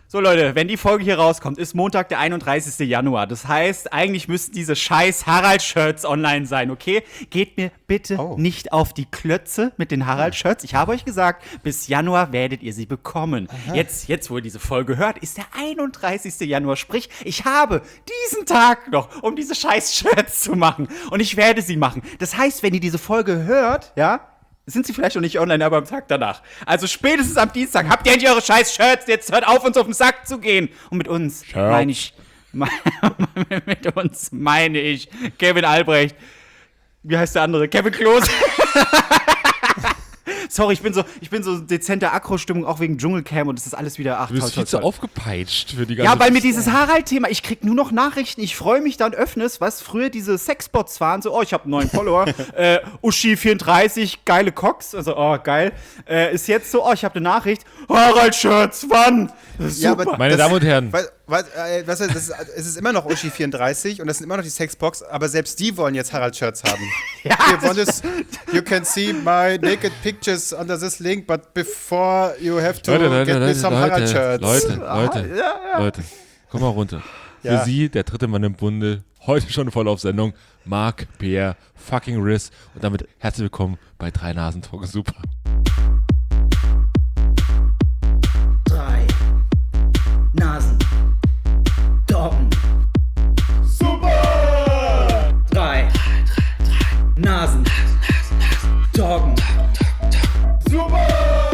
So Leute, wenn die Folge hier rauskommt, ist Montag, der 31. Januar. Das heißt, eigentlich müssten diese scheiß Harald-Shirts online sein, okay? Geht mir bitte nicht auf die Klötze mit den Harald-Shirts. Ich habe euch gesagt, bis Januar werdet ihr sie bekommen. Jetzt, wo ihr diese Folge hört, ist der 31. Januar. Sprich, ich habe diesen Tag noch, um diese scheiß Shirts zu machen. Und ich werde sie machen. Das heißt, wenn ihr diese Folge hört, ja, sind sie vielleicht noch nicht online, aber am Tag danach. Also spätestens am Dienstag habt ihr endlich eure scheiß Shirts. Jetzt hört auf, uns auf den Sack zu gehen. Und mit uns meine ich Kevin Albrecht. Wie heißt der andere? Kevin Klose. Sorry, ich bin so dezenter Akro-Stimmung, auch wegen Dschungelcamp und es ist alles wieder Du bist viel zu aufgepeitscht für die ganze Ja, weil mir dieses Harald-Thema, ich krieg nur noch Nachrichten, ich freue mich dann öffnes, was früher diese Sexbots waren, so, ich habe einen neuen Follower, Uschi34, geile Cox, also, geil, ist jetzt so, ich habe eine Nachricht, Harald-Shirts, wann? Ja, aber Meine Damen und Herren. Es ist immer noch Uschi34 und das sind immer noch die Sexbox, aber selbst die wollen jetzt Harald-Shirts haben. You can see my naked pictures under this link, but before you have to get me some Harald-Shirts. Leute, komm mal runter. Ja. Für Sie, der dritte Mann im Bunde, heute schon voll auf Sendung, Marc, Pierre, fucking Riss und damit herzlich willkommen bei 3 Nasen Talk Super. 3 Nasen Doggen. Super! 3 Nasen Doggen. Super!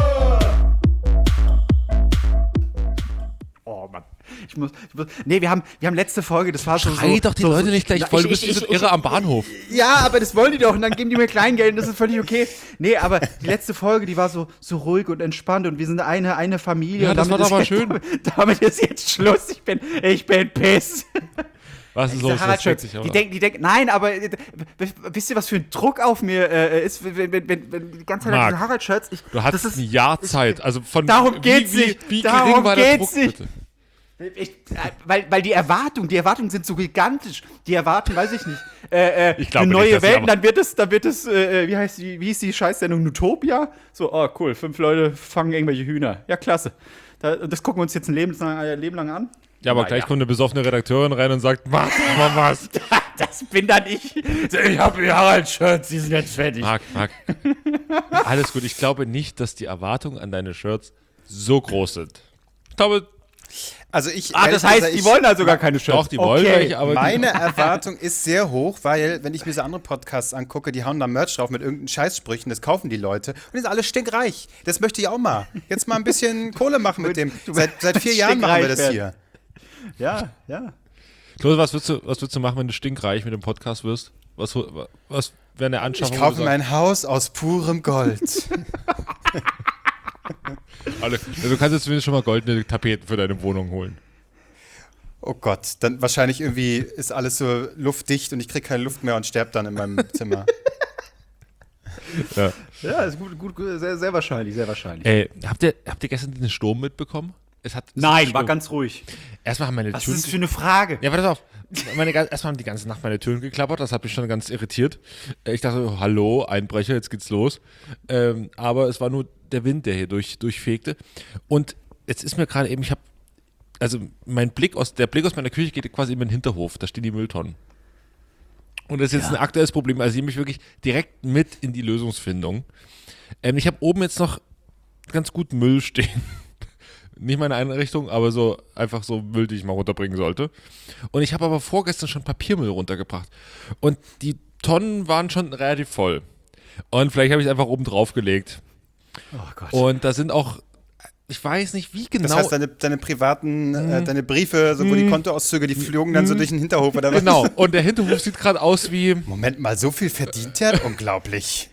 Oh Mann. Nee, wir haben letzte Folge, das war so. Schrei doch die Leute nicht gleich voll, du bist wie so irre am Bahnhof. Ja, aber das wollen die doch und dann geben die mir Kleingeld und das ist völlig okay. Nee, aber die letzte Folge, die war so ruhig und entspannt und wir sind eine Familie. Ja, und das war doch mal schön. Damit ist jetzt Schluss. Ich bin piss. Was ist los? Die denken, nein, aber wisst ihr, was für ein Druck auf mir ist, wenn die ganze Zeit diese Harald-Shirts. Du hast ein Jahr Zeit. Also von darum geht's nicht. Wie gering war der Druck, bitte? Weil die Erwartungen sind so gigantisch. Die erwarten, weiß ich nicht, Ich glaube eine neue nicht, Welt, dann wird es, wie hieß die Scheißsendung, Utopia? So, cool, 5 Leute fangen irgendwelche Hühner. Ja, klasse. Das gucken wir uns jetzt ein Leben lang an. Ja, aber gleich kommt eine besoffene Redakteurin rein und sagt, mach mal was. Das bin dann ich. Ich habe die Harald-Shirts, die sind jetzt fertig. Marc. Alles gut. Ich glaube nicht, dass die Erwartungen an deine Shirts so groß sind. Ich glaube, Also das heißt, die wollen also gar keine Shirts. Doch, die wollen welche, aber meine Erwartung ist sehr hoch, weil, wenn ich mir so andere Podcasts angucke, die hauen da Merch drauf mit irgendeinen Scheißsprüchen, das kaufen die Leute und die sind alle stinkreich. Das möchte ich auch mal. Jetzt mal ein bisschen Kohle machen mit dem. Seit 4 Jahren machen wir das hier. Ja. Klose, was würdest du machen, wenn du stinkreich mit dem Podcast wirst? Was wäre eine Anschaffung? Ich kaufe mein Haus aus purem Gold. Du kannst jetzt zumindest schon mal goldene Tapeten für deine Wohnung holen. Oh Gott, dann wahrscheinlich irgendwie ist alles so luftdicht und ich kriege keine Luft mehr und sterbe dann in meinem Zimmer. Ja, ist gut, sehr, sehr wahrscheinlich, sehr wahrscheinlich. Habt ihr gestern den Sturm mitbekommen? Nein, war ganz ruhig. Erstmal haben meine Was Türen. ist das für eine Frage? Ja, warte auf. Erstmal haben die ganze Nacht meine Türen geklappert, das hat mich schon ganz irritiert. Ich dachte, hallo, Einbrecher, jetzt geht's los. Aber es war nur der Wind, der hier durchfegte. Und jetzt ist mir gerade eben, der Blick aus meiner Küche geht quasi in den Hinterhof, da stehen die Mülltonnen. Und das ist jetzt ein aktuelles Problem, also ich nehme mich wirklich direkt mit in die Lösungsfindung. Ich habe oben jetzt noch ganz gut Müll stehen. Nicht meine Einrichtung, aber so einfach so Müll, den ich mal runterbringen sollte. Und ich habe aber vorgestern schon Papiermüll runtergebracht. Und die Tonnen waren schon relativ voll. Und vielleicht habe ich es einfach oben drauf gelegt. Oh Gott. Und da sind auch, ich weiß nicht, wie genau. Das heißt, deine privaten, deine Briefe, so, wo die Kontoauszüge, die flogen dann so durch den Hinterhof oder was? Genau, und der Hinterhof sieht gerade aus wie. Moment mal, so viel verdient er? Unglaublich.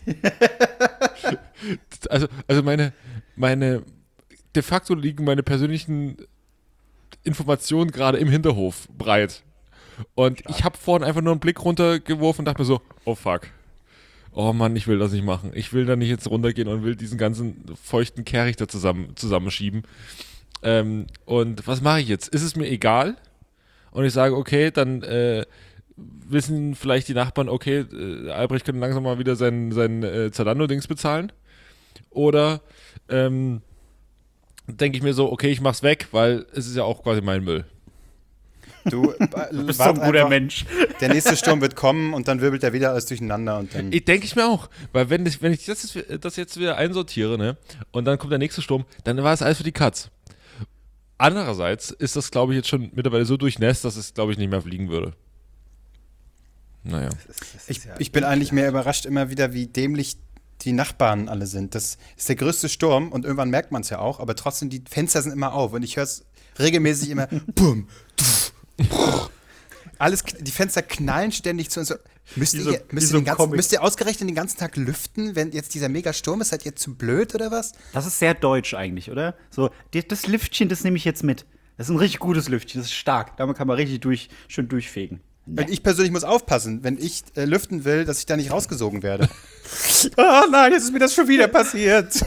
Also meine de facto liegen meine persönlichen Informationen gerade im Hinterhof breit. Und ich habe vorhin einfach nur einen Blick runtergeworfen und dachte mir so, oh fuck. Oh Mann, ich will das nicht machen. Ich will da nicht jetzt runtergehen und will diesen ganzen feuchten Kehricht da zusammenschieben. Und was mache ich jetzt? Ist es mir egal? Und ich sage, okay, dann wissen vielleicht die Nachbarn, okay, Albrecht könnte langsam mal wieder sein Zalando-Dings bezahlen. Oder denke ich mir so, okay, ich mach's weg, weil es ist ja auch quasi mein Müll. Du bist so ein guter Mensch. Der nächste Sturm wird kommen und dann wirbelt er wieder alles durcheinander. Und dann Denke ich mir auch. Weil wenn ich das jetzt wieder einsortiere, ne, und dann kommt der nächste Sturm, dann war es alles für die Katz. Andererseits ist das, glaube ich, jetzt schon mittlerweile so durchnässt, dass es, glaube ich, nicht mehr fliegen würde. Naja. ich bin eigentlich mehr überrascht immer wieder, wie dämlich die Nachbarn alle sind. Das ist der größte Sturm und irgendwann merkt man es ja auch, aber trotzdem, die Fenster sind immer auf und ich höre es regelmäßig immer bum, tuff, alles, die Fenster knallen ständig zu uns. Müsst ihr ausgerechnet den ganzen Tag lüften, wenn jetzt dieser Megasturm ist? Seid ihr zu blöd oder was? Das ist sehr deutsch eigentlich, oder? So, das Lüftchen, das nehme ich jetzt mit. Das ist ein richtig gutes Lüftchen, das ist stark. Damit kann man richtig schön durchfegen. Und ich persönlich muss aufpassen, wenn ich lüften will, dass ich da nicht rausgesogen werde. Oh nein, jetzt ist mir das schon wieder passiert.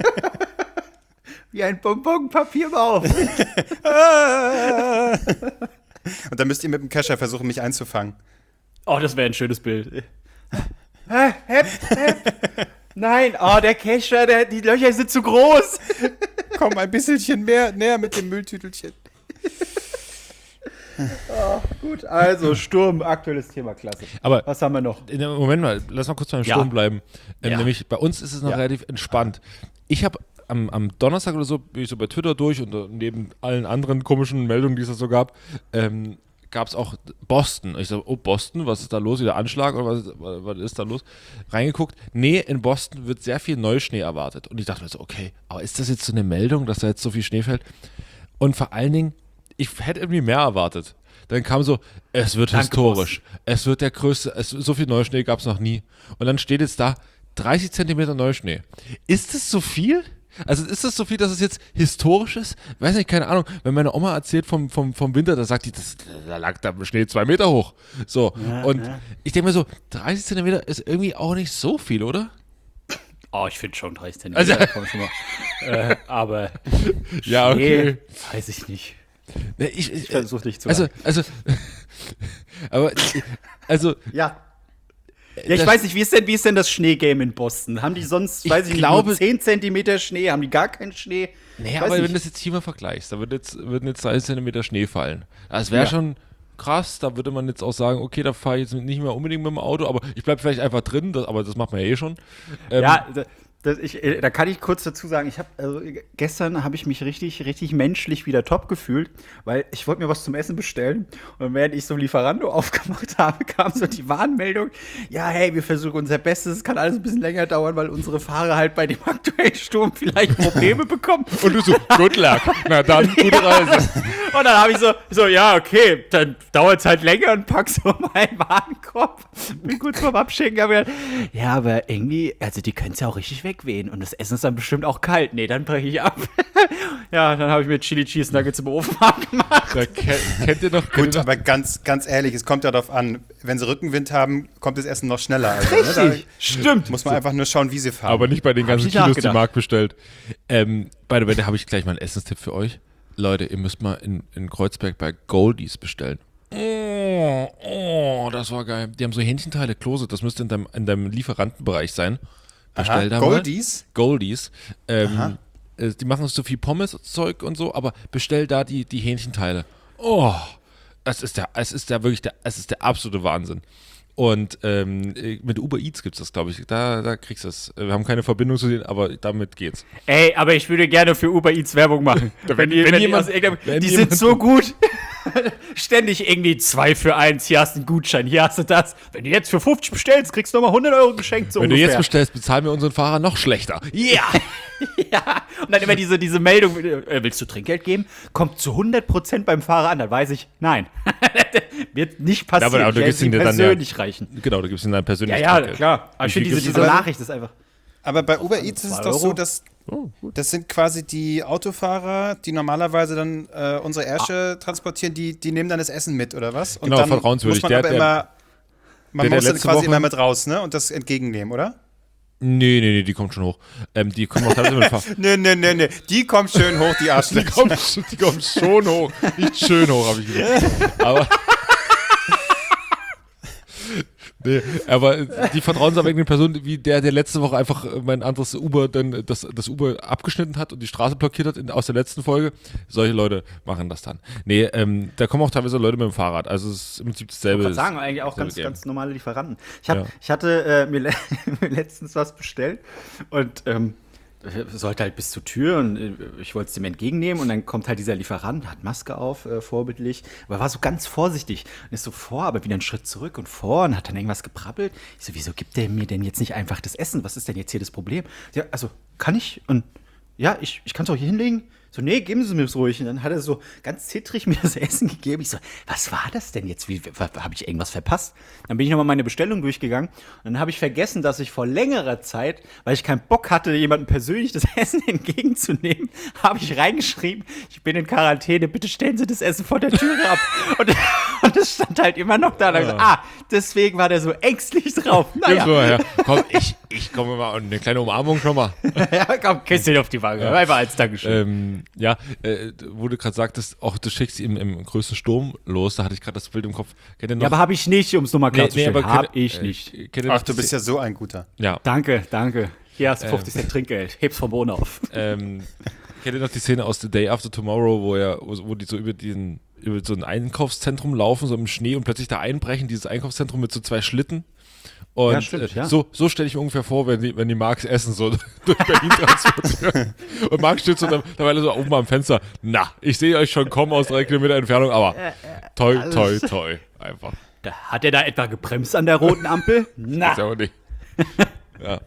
Wie ein Bonbonpapierbaum. Und dann müsst ihr mit dem Kescher versuchen, mich einzufangen. Oh, das wäre ein schönes Bild. Nein, der Kescher, die Löcher sind zu groß. Komm, ein bisschen näher mit dem Mülltütelchen. Gut, also Sturm, aktuelles Thema, klasse. Aber was haben wir noch? Moment mal, lass mal kurz beim Sturm bleiben. Nämlich bei uns ist es noch relativ entspannt. Ich habe am Donnerstag oder so, bin ich so bei Twitter durch und neben allen anderen komischen Meldungen, die es da so gab, gab es auch Boston. Ich so, Boston, was ist da los? Wieder Anschlag oder was ist da los? Reingeguckt. Nee, in Boston wird sehr viel Neuschnee erwartet. Und ich dachte mir so, okay, aber ist das jetzt so eine Meldung, dass da jetzt so viel Schnee fällt? Und vor allen Dingen, ich hätte irgendwie mehr erwartet. Dann kam so, es wird historisch. Es wird der größte, so viel Neuschnee gab es noch nie. Und dann steht jetzt da, 30 Zentimeter Neuschnee. Ist das so viel? Also ist das so viel, dass es jetzt historisch ist? Weiß nicht, keine Ahnung. Wenn meine Oma erzählt vom Winter, da sagt die, da lag der Schnee 2 Meter hoch. So, ich denke mir so, 30 Zentimeter ist irgendwie auch nicht so viel, oder? Oh, ich finde schon 30 Zentimeter. Also, aber ja, okay. Weiß ich nicht. Ne, ich versuche nicht zu ja. Ja, ich weiß nicht, wie ist denn das Schneegame in Boston? Haben die sonst, weiß ich nicht, nur 10 Zentimeter Schnee? Haben die gar keinen Schnee? Nee, aber wenn du das jetzt hier mal vergleichst, da würden jetzt 30 Zentimeter Schnee fallen. Das wäre schon krass, da würde man jetzt auch sagen, okay, da fahre ich jetzt nicht mehr unbedingt mit dem Auto, aber ich bleibe vielleicht einfach drin, aber das macht man ja eh schon. Da kann ich kurz dazu sagen, gestern habe ich mich richtig menschlich wieder top gefühlt, weil ich wollte mir was zum Essen bestellen und während ich so Lieferando aufgemacht habe, kam so die Warnmeldung, ja, hey, wir versuchen unser Bestes, es kann alles ein bisschen länger dauern, weil unsere Fahrer halt bei dem aktuellen Sturm vielleicht Probleme bekommen. Und du so, good luck, na dann, gute Reise. Und dann habe ich so, ja, okay, dann dauert es halt länger und pack so meinen Warenkorb, bin kurz vorm Abschicken, aber ja, aber irgendwie, also die können es ja auch richtig wegwehen und das Essen ist dann bestimmt auch kalt. Nee, dann breche ich ab. Ja, dann habe ich mir Chili Cheese Nuggets im Ofen gemacht. Kennt ihr noch? Gut, aber ganz ehrlich, es kommt ja darauf an, wenn sie Rückenwind haben, kommt das Essen noch schneller. Also, richtig, stimmt. Muss man einfach nur schauen, wie sie fahren. Aber nicht bei den ganzen Kilos, die Marc bestellt. By the way, da habe ich gleich mal einen Essenstipp für euch. Leute, ihr müsst mal in Kreuzberg bei Goldies bestellen. Oh, das war geil. Die haben so Hähnchenteile, Klose, das müsste in deinem Lieferantenbereich sein. Bestell da Goldies? Mal. Goldies. Die machen so viel Pommes-Zeug und so, aber bestell da die Hähnchenteile. Oh, es ist der absolute Wahnsinn. Und mit Uber Eats gibt es das, glaube ich. Da kriegst du es. Wir haben keine Verbindung zu denen, aber damit geht's. Ey, aber ich würde gerne für Uber Eats Werbung machen. Die sind so gut. Ständig irgendwie 2 für 1. Hier hast du einen Gutschein, hier hast du das. Wenn du jetzt für 50 bestellst, kriegst du nochmal 100 Euro geschenkt. So Wenn ungefähr. du jetzt bestellst, bezahlen wir unseren Fahrer noch schlechter. Ja. Ja. Und dann immer diese Meldung, willst du Trinkgeld geben? Kommt zu 100% beim Fahrer an. Dann weiß ich, nein. Wird nicht passieren. Aber du gibst ihn dir persönlich reichen. Genau, du gibst ihm dann persönlich Ja, klar. Aber ich finde diese Nachricht ist einfach. Aber bei Uber Eats ist es doch so, dass das sind quasi die Autofahrer, die normalerweise dann unsere Ärsche transportieren, die nehmen dann das Essen mit, oder was? Und genau, dann vertrauenswürdig. Muss man muss dann quasi immer mit raus, ne? Und das entgegennehmen, oder? Nee, die kommt schon hoch. Die kommen auch teilweise mit Fahrrad. Nee. Die kommt schön hoch, die Arschlöcher. Die kommt schon hoch. Nicht schön hoch, habe ich gesagt. Aber Nee, aber die vertrauenserweckende Person, wie der letzte Woche einfach mein anderes Uber, dann das Uber abgeschnitten hat und die Straße blockiert hat aus der letzten Folge, solche Leute machen das dann. Nee, da kommen auch teilweise Leute mit dem Fahrrad, also es ist im Prinzip dasselbe. Ich wollte sagen, eigentlich auch ganz normale Lieferanten. Ich hatte mir letztens was bestellt und sollte halt bis zur Tür und ich wollte es dem entgegennehmen und dann kommt halt dieser Lieferant, hat Maske auf, vorbildlich, aber war so ganz vorsichtig und ist so vor, aber wieder einen Schritt zurück und vor und hat dann irgendwas geprabbelt. Ich so, wieso gibt der mir denn jetzt nicht einfach das Essen? Was ist denn jetzt hier das Problem? Ja, also, kann ich? Und ja, ich kann es auch hier hinlegen. So, nee, geben Sie mir das ruhig. Und dann hat er so ganz zittrig mir das Essen gegeben. Ich so, was war das denn jetzt? Habe ich irgendwas verpasst? Dann bin ich nochmal meine Bestellung durchgegangen. Und dann habe ich vergessen, dass ich vor längerer Zeit, weil ich keinen Bock hatte, jemandem persönlich das Essen entgegenzunehmen, habe ich reingeschrieben, ich bin in Quarantäne, bitte stellen Sie das Essen vor der Türe ab. Und das stand halt immer noch da. Und ich so, deswegen war der so ängstlich drauf. Naja. So, ja. Komm, ich komme mal, eine kleine Umarmung schon mal. Ja, komm, Küsschen auf die Wange. Ja. Einfach als Dankeschön. Wo du gerade sagtest, auch du schickst ihm im größten Sturm los, da hatte ich gerade das Bild im Kopf. Ja, aber habe ich nicht, um es nochmal klarzustellen. Habe ich nicht. Ach, du bist ja so ein Guter. Ja. Danke. Hier hast du 50 Cent Trinkgeld. Heb's vom Boden auf. Kennt ihr noch die Szene aus The Day After Tomorrow, wo die so über so ein Einkaufszentrum laufen, so im Schnee und plötzlich da einbrechen, dieses Einkaufszentrum mit so 2 Schlitten. Und ja, stimmt, ja. So stelle ich mir ungefähr vor, wenn die Marks Essen so durch Berlin transportieren. Und Marx steht so dabei so oben am Fenster. Na, ich sehe euch schon kommen aus 3 Kilometer Entfernung, aber toi. Einfach. Hat er da etwa gebremst an der roten Ampel? Na. Ist ja auch nicht. Ja.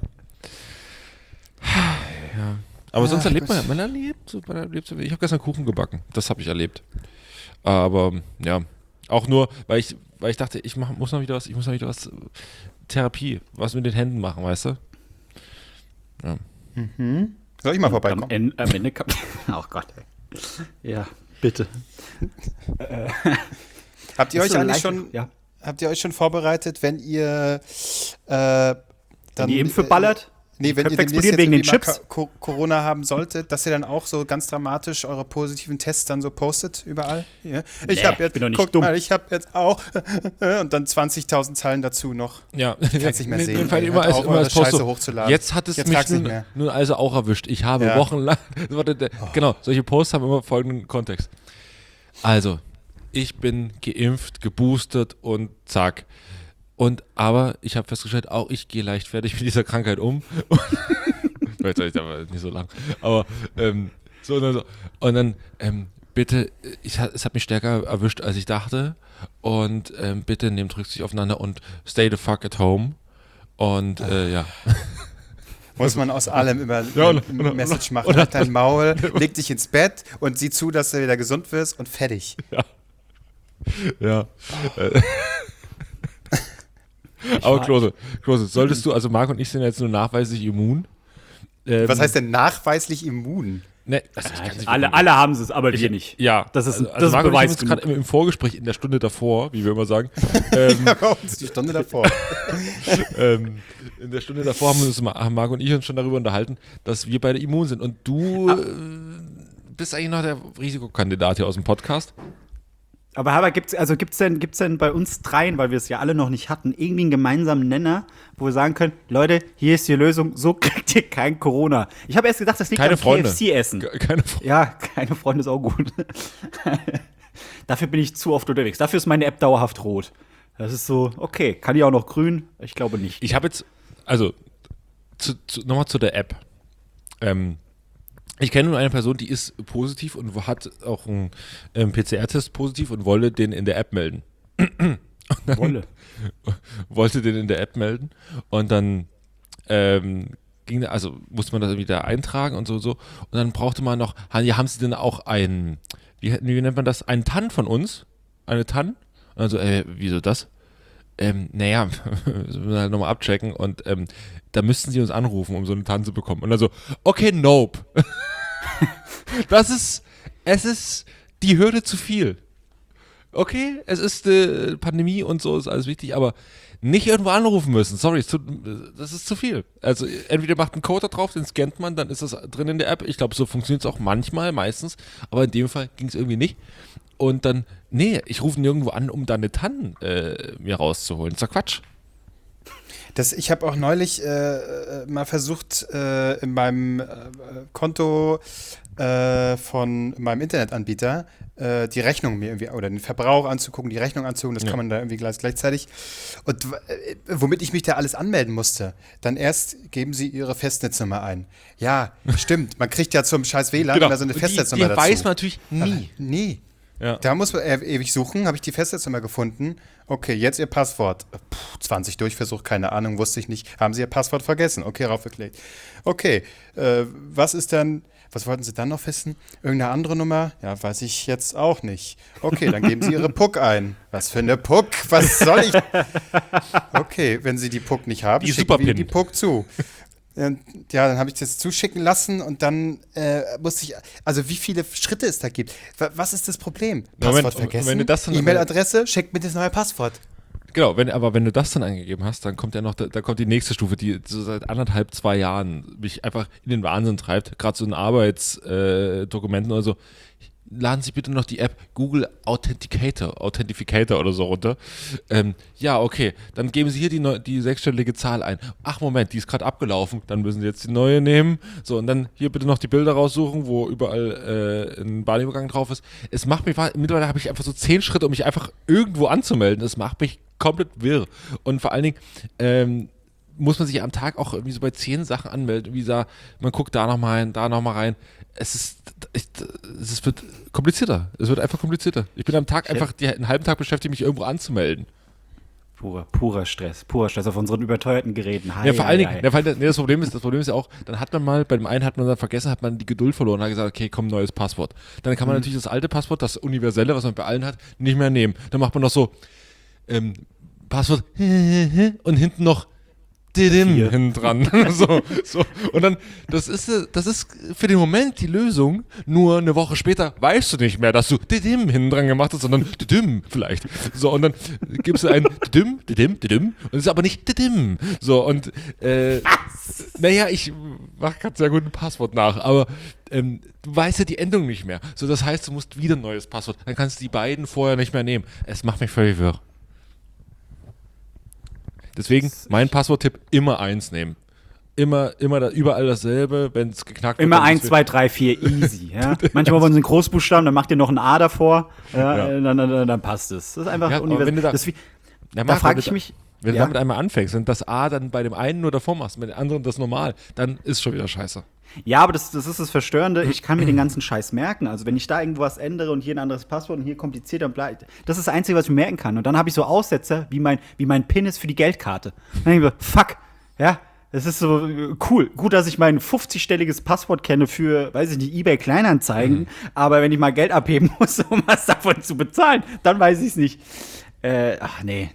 Aber sonst erlebt man erlebt so. Ich habe gestern Kuchen gebacken. Das habe ich erlebt. Aber ja, auch nur, weil ich dachte, ich muss noch wieder was Therapie, was mit den Händen machen, weißt du? Ja. Mhm. Soll ich mal vorbeikommen? Am Ende kann oh Gott, ey. Ja, bitte. Habt ihr euch schon vorbereitet, wenn ihr dann die Impfe ballert? Nee, wenn ihr demnächst jetzt wegen den Chips Corona haben solltet, dass ihr dann auch so ganz dramatisch eure positiven Tests dann so postet überall. Ja. Ich habe jetzt, ich habe jetzt auch und dann 20.000 Zeilen dazu noch. Ja, ich kann es nicht mehr sehen. Immer als Scheiße hochzuladen. Jetzt hat es mich nun also auch erwischt. Ich habe wochenlang, genau, solche Posts haben immer folgenden Kontext. Also, ich bin geimpft, geboostert und zack. Aber ich habe festgestellt, auch ich gehe leichtfertig mit dieser Krankheit um. Vielleicht sage ich aber nicht so lang. Aber und dann bitte, es hat mich stärker erwischt, als ich dachte. Und bitte nehmt Rücksicht aufeinander und stay the fuck at home. Und ja. Muss man aus allem immer eine Message machen. Halt dein Maul, leg dich ins Bett und sieh zu, dass du wieder gesund wirst und fertig. Ja. Aber Klose, solltest du, also Marc und ich sind jetzt nur nachweislich immun. Was heißt denn nachweislich immun? Ne, alle haben es, aber wir nicht. Ja, das ist Marc Beweis. Und ich gerade im Vorgespräch in der Stunde davor, wie wir immer sagen. Ja, bei uns die Stunde davor. In der Stunde davor haben Marc und ich uns schon darüber unterhalten, dass wir beide immun sind. Und du bist eigentlich noch der Risikokandidat hier aus dem Podcast. Aber gibt's denn bei uns dreien, weil wir es ja alle noch nicht hatten, irgendwie einen gemeinsamen Nenner, wo wir sagen können, Leute, hier ist die Lösung, so kriegt ihr kein Corona. Ich habe erst gedacht, das liegt am KFC-Essen. Keine Freunde. Ja, keine Freunde ist auch gut. Dafür bin ich zu oft unterwegs. Dafür ist meine App dauerhaft rot. Das ist so, okay, kann die auch noch grün? Ich glaube nicht. Ich habe jetzt, also, nochmal zu der App. Ich kenne nur eine Person, die ist positiv und hat auch einen PCR-Test positiv und wollte den in der App melden. Wollte den in der App melden und dann musste man das irgendwie da eintragen und so. Und dann brauchte man noch, haben sie denn auch wie nennt man das, einen TAN von uns? Eine TAN? Und dann so, wieso das? Naja, müssen wir halt nochmal abchecken und da müssten sie uns anrufen, um so eine TAN zu bekommen. Und dann so, okay, nope. Es ist die Hürde zu viel. Okay, es ist Pandemie und so, ist alles wichtig, aber nicht irgendwo anrufen müssen. Sorry, das ist zu viel. Also entweder macht ein Code da drauf, den scannt man, dann ist das drin in der App. Ich glaube, so funktioniert es auch meistens, aber in dem Fall ging es irgendwie nicht. Und dann, ich rufe nirgendwo an, um da eine TAN mir rauszuholen. Das ist doch Quatsch. Ich habe auch neulich mal versucht, in meinem Konto von meinem Internetanbieter die Rechnung mir irgendwie, oder den Verbrauch anzugucken, die Rechnung anzugucken, das kann man da irgendwie gleichzeitig. Und womit ich mich da alles anmelden musste, dann erst geben sie ihre Festnetznummer ein. Ja, stimmt, man kriegt ja zum scheiß WLAN immer so eine Festnetznummer dazu. Die weiß man natürlich nie. Aber nie. Ja. Da muss man ewig suchen, habe ich die Festnetznummer gefunden. Okay, jetzt Ihr Passwort. 20 Durchversuch, keine Ahnung, wusste ich nicht. Haben Sie Ihr Passwort vergessen? Okay, raufgeklickt. Okay, was wollten Sie dann noch wissen? Irgendeine andere Nummer? Ja, weiß ich jetzt auch nicht. Okay, dann geben Sie Ihre PUC ein. Was für eine PUC? Was soll ich? Okay, wenn Sie die PUC nicht haben, schicken wir die PUC zu. Ja, dann habe ich das zuschicken lassen und dann musste ich, also wie viele Schritte es da gibt. Was ist das Problem? Passwort vergessen, E-Mail-Adresse, schickt mir das neue Passwort. Genau, wenn du das dann eingegeben hast, dann kommt ja noch, da kommt die nächste Stufe, die so seit 2 Jahren mich einfach in den Wahnsinn treibt, gerade so in Arbeitsdokumenten oder so. Laden Sie bitte noch die App Google Authenticator oder so runter. Ja, okay, dann geben Sie hier die 6-stellige Zahl ein. Ach Moment, die ist gerade abgelaufen, dann müssen Sie jetzt die neue nehmen. So, und dann hier bitte noch die Bilder raussuchen, wo überall ein Bahnübergang drauf ist. Mittlerweile habe ich einfach so 10 Schritte, um mich einfach irgendwo anzumelden. Das macht mich komplett wirr. Und vor allen Dingen muss man sich am Tag auch irgendwie so bei 10 Sachen anmelden. Man guckt da nochmal rein, da nochmal rein. Es wird komplizierter. Es wird einfach komplizierter. Ich bin am Tag einfach einen halben Tag beschäftigt, mich irgendwo anzumelden. Purer Stress auf unseren überteuerten Geräten. Ja, vor allen Dingen, das Problem ist ja auch, dann hat man mal, bei dem einen hat man dann vergessen, hat man die Geduld verloren, hat gesagt, okay, komm, neues Passwort. Dann kann man natürlich das alte Passwort, das universelle, was man bei allen hat, nicht mehr nehmen. Dann macht man noch so, Passwort und hinten noch hinten dran. so. Und dann, das ist für den Moment die Lösung, nur eine Woche später weißt du nicht mehr, dass du hinten dran gemacht hast, sondern vielleicht. So, und dann gibst du ein und es ist aber nicht so, und naja, ich mache gerade sehr gut ein Passwort nach, aber du weißt ja die Endung nicht mehr. So, das heißt, du musst wieder ein neues Passwort, dann kannst du die beiden vorher nicht mehr nehmen. Es macht mich völlig wirr. Deswegen, mein Passworttipp, immer 1 nehmen. Immer überall dasselbe, wenn es geknackt wird. Immer 1, 2, 3, 4, easy. Ja? Manchmal wollen sie einen Großbuchstaben, dann macht ihr noch ein A davor, dann passt es. Das ist einfach universell. Da frage ich mich. Wenn du damit einmal anfängst und das A dann bei dem einen nur davor machst, mit dem anderen das normal, dann ist schon wieder scheiße. Ja, aber das ist das Verstörende. Ich kann mir den ganzen Scheiß merken. Also wenn ich da irgendwo was ändere und hier ein anderes Passwort und hier kompliziert, dann bleibt. Das ist das Einzige, was ich mir merken kann. Und dann habe ich so Aussetzer, wie mein PIN ist für die Geldkarte. Dann denke ich mir, fuck, ja, das ist so cool. Gut, dass ich mein 50-stelliges Passwort kenne für, weiß ich nicht, eBay Kleinanzeigen. Aber wenn ich mal Geld abheben muss, um was davon zu bezahlen, dann weiß ich es nicht. Nee.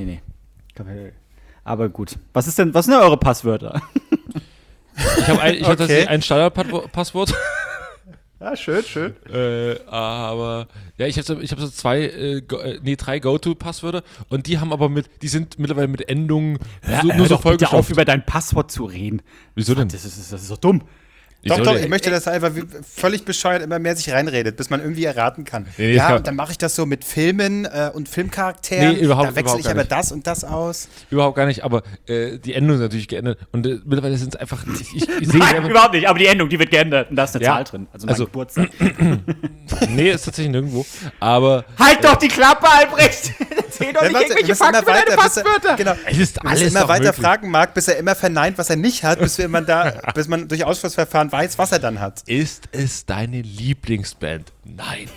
Aber gut. Was sind denn eure Passwörter? Ich habe tatsächlich ein Standardpasswort. Ja, schön. Aber ja, ich habe so 3 Go-To-Passwörter und die sind mittlerweile mit Endungen nur so vollgestopft. Bitte auf, über dein Passwort zu reden. Wieso denn? Das ist so dumm. Doch, ich möchte, dass er einfach völlig bescheuert immer mehr sich reinredet, bis man irgendwie erraten kann. Nee, ja, dann mache ich das so mit Filmen und Filmcharakteren. Nee, da wechsle ich aber das und das aus. Überhaupt gar nicht, aber die Endung ist natürlich geändert. Und mittlerweile sind es einfach. Ich sehe Nein, überhaupt nicht, aber die Endung, die wird geändert. Und da ist eine Zahl drin. Also mein Geburtstag. Nee, ist tatsächlich nirgendwo. Aber. Halt doch die Klappe, Albrecht! Erzähl doch nicht irgendwelche Fakten über deine Passwörter! Genau. Es ist alles immer weiter fragen mag, bis er immer verneint, was er nicht hat, bis man durch Ausschlussverfahren weiß, was er dann hat. Ist es deine Lieblingsband? Nein.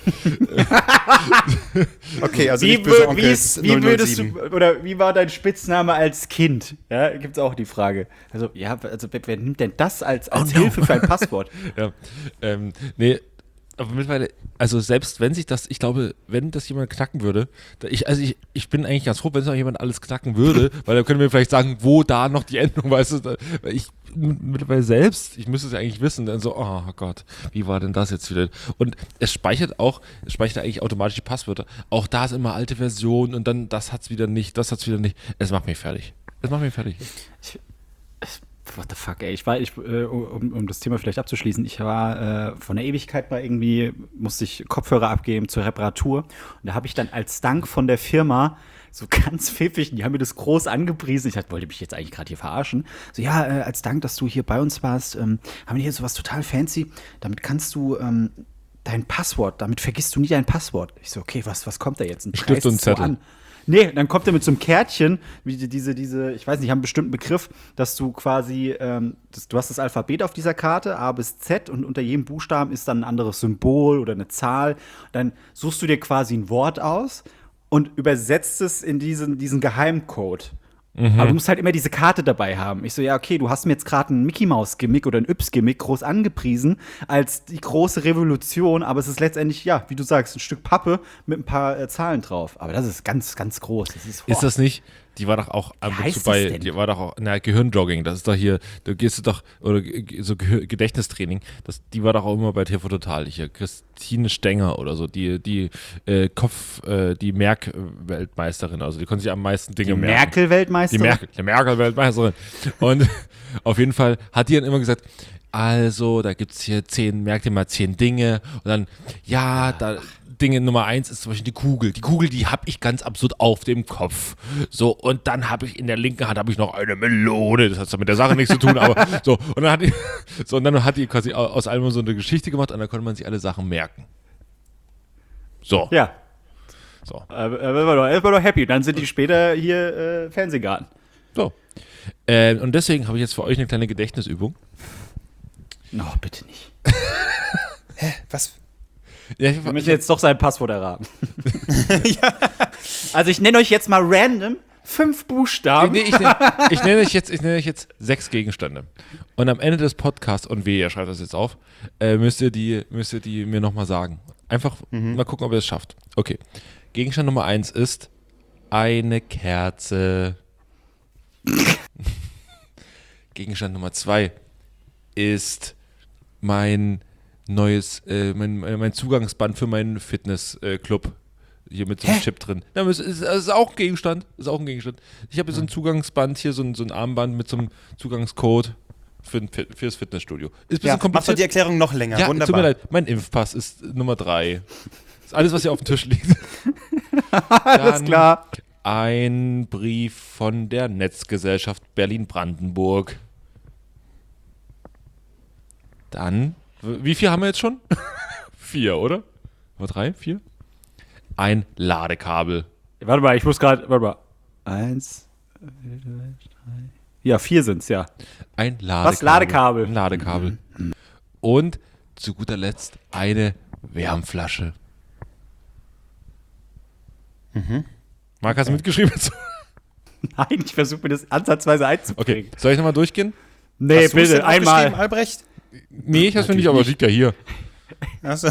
Okay, also nicht böse Onkels 007. Wie war dein Spitzname als Kind? Ja, gibt's auch die Frage. Also, wer nimmt denn das als Hilfe für ein Passwort? Ja, nee, aber mittlerweile, also selbst wenn sich das, ich glaube, wenn das jemand knacken würde, ich bin eigentlich ganz froh, wenn es auch jemand alles knacken würde, weil dann können wir vielleicht sagen, wo da noch die Endung, weißt du, weil ich mittlerweile selbst, ich müsste es ja eigentlich wissen, dann so, oh Gott, wie war denn das jetzt wieder? Und es speichert eigentlich automatisch die Passwörter. Auch da ist immer alte Version und dann das hat's wieder nicht. Es macht mich fertig. What the fuck, ey. Um das Thema vielleicht abzuschließen, ich war von der Ewigkeit mal irgendwie, musste ich Kopfhörer abgeben zur Reparatur. Und da habe ich dann als Dank von der Firma so ganz pfiffig, die haben mir das groß angepriesen. Ich dachte, wollte mich jetzt eigentlich gerade hier verarschen. So, ja, als Dank, dass du hier bei uns warst, haben wir hier sowas total fancy. Damit kannst du dein Passwort, damit vergisst du nie dein Passwort. Ich so, okay, was kommt da jetzt? Ein Stift und Zettel. So an. Nee, dann kommt er mit so einem Kärtchen, wie diese, ich weiß nicht, haben einen bestimmten Begriff, dass du quasi, du hast das Alphabet auf dieser Karte, A bis Z, und unter jedem Buchstaben ist dann ein anderes Symbol oder eine Zahl. Dann suchst du dir quasi ein Wort aus und übersetzt es in diesen Geheimcode. Aber du musst halt immer diese Karte dabei haben. Ich so, ja, okay, du hast mir jetzt gerade ein Mickey-Maus-Gimmick oder ein Yps-Gimmick groß angepriesen als die große Revolution, aber es ist letztendlich, ja, wie du sagst, ein Stück Pappe mit ein paar Zahlen drauf. Aber das ist ganz, ganz groß. Ist das nicht, die war doch auch ab und zu bei, die war doch auch, Gehirnjogging, das ist doch hier, da gehst du doch, oder so Gedächtnistraining, die war doch auch immer bei TV Total, hier, Christine Stenger oder so, die Merck-Weltmeisterin, also die konnte sich am meisten Dinge merken. Merkel-Weltmeisterin? Die Merkel-Weltmeisterin. Und auf jeden Fall hat die dann immer gesagt, also, da gibt es hier 10 Dinge und dann, ja, da Dinge Nummer 1 ist zum Beispiel die Kugel. Die Kugel, die habe ich ganz absurd auf dem Kopf. So, und dann habe ich in der linken Hand noch eine Melone. Das hat mit der Sache nichts zu tun, aber so. Und dann hat die quasi aus allem so eine Geschichte gemacht und dann konnte man sich alle Sachen merken. So. Ja. So. Er war doch happy. Dann sind die später hier Fernsehgarten. So. Und deswegen habe ich jetzt für euch eine kleine Gedächtnisübung. No, bitte nicht. Hä? Was? Ja, wir müssen jetzt doch sein Passwort erraten. Ja. Also ich nenne euch jetzt mal random 5 Buchstaben. Nee, ich nenne euch jetzt 6 Gegenstände. Und am Ende des Podcasts, und ihr schreibt das jetzt auf, müsst ihr die mir nochmal sagen. Einfach mal gucken, ob ihr es schafft. Okay. Gegenstand Nummer 1 ist eine Kerze. Gegenstand Nummer 2 ist mein neues, mein Zugangsband für meinen Fitnessclub. Hier mit so einem Chip drin. Ja, das ist auch ein Gegenstand. Ich habe hier so ein Zugangsband, hier so ein Armband mit so einem Zugangscode fürs Fitnessstudio. Ist ein bisschen kompliziert. Mach doch die Erklärung noch länger. Ja, wunderbar. tut mir leid. Mein Impfpass ist Nummer 3. Das ist alles, was hier auf dem Tisch liegt. Alles klar. Ein Brief von der Netzgesellschaft Berlin-Brandenburg. Dann, wie viel haben wir jetzt schon? 4, oder? Oder 3, 4? Ein Ladekabel. Warte mal, ich muss gerade, 1, 2, 3. Ja, 4 sind's, ja. Ein Ladekabel. Was? Ladekabel? Ein Ladekabel. Und zu guter Letzt eine Wärmflasche. Marc, hast du mitgeschrieben? Nein, ich versuche mir das ansatzweise einzubringen. Okay, soll ich nochmal durchgehen? Nee, Hast du es denn bitte, einmal. aufgeschrieben, Albrecht? Nee, ich hab's mir nicht, aber liegt ja hier. Achso.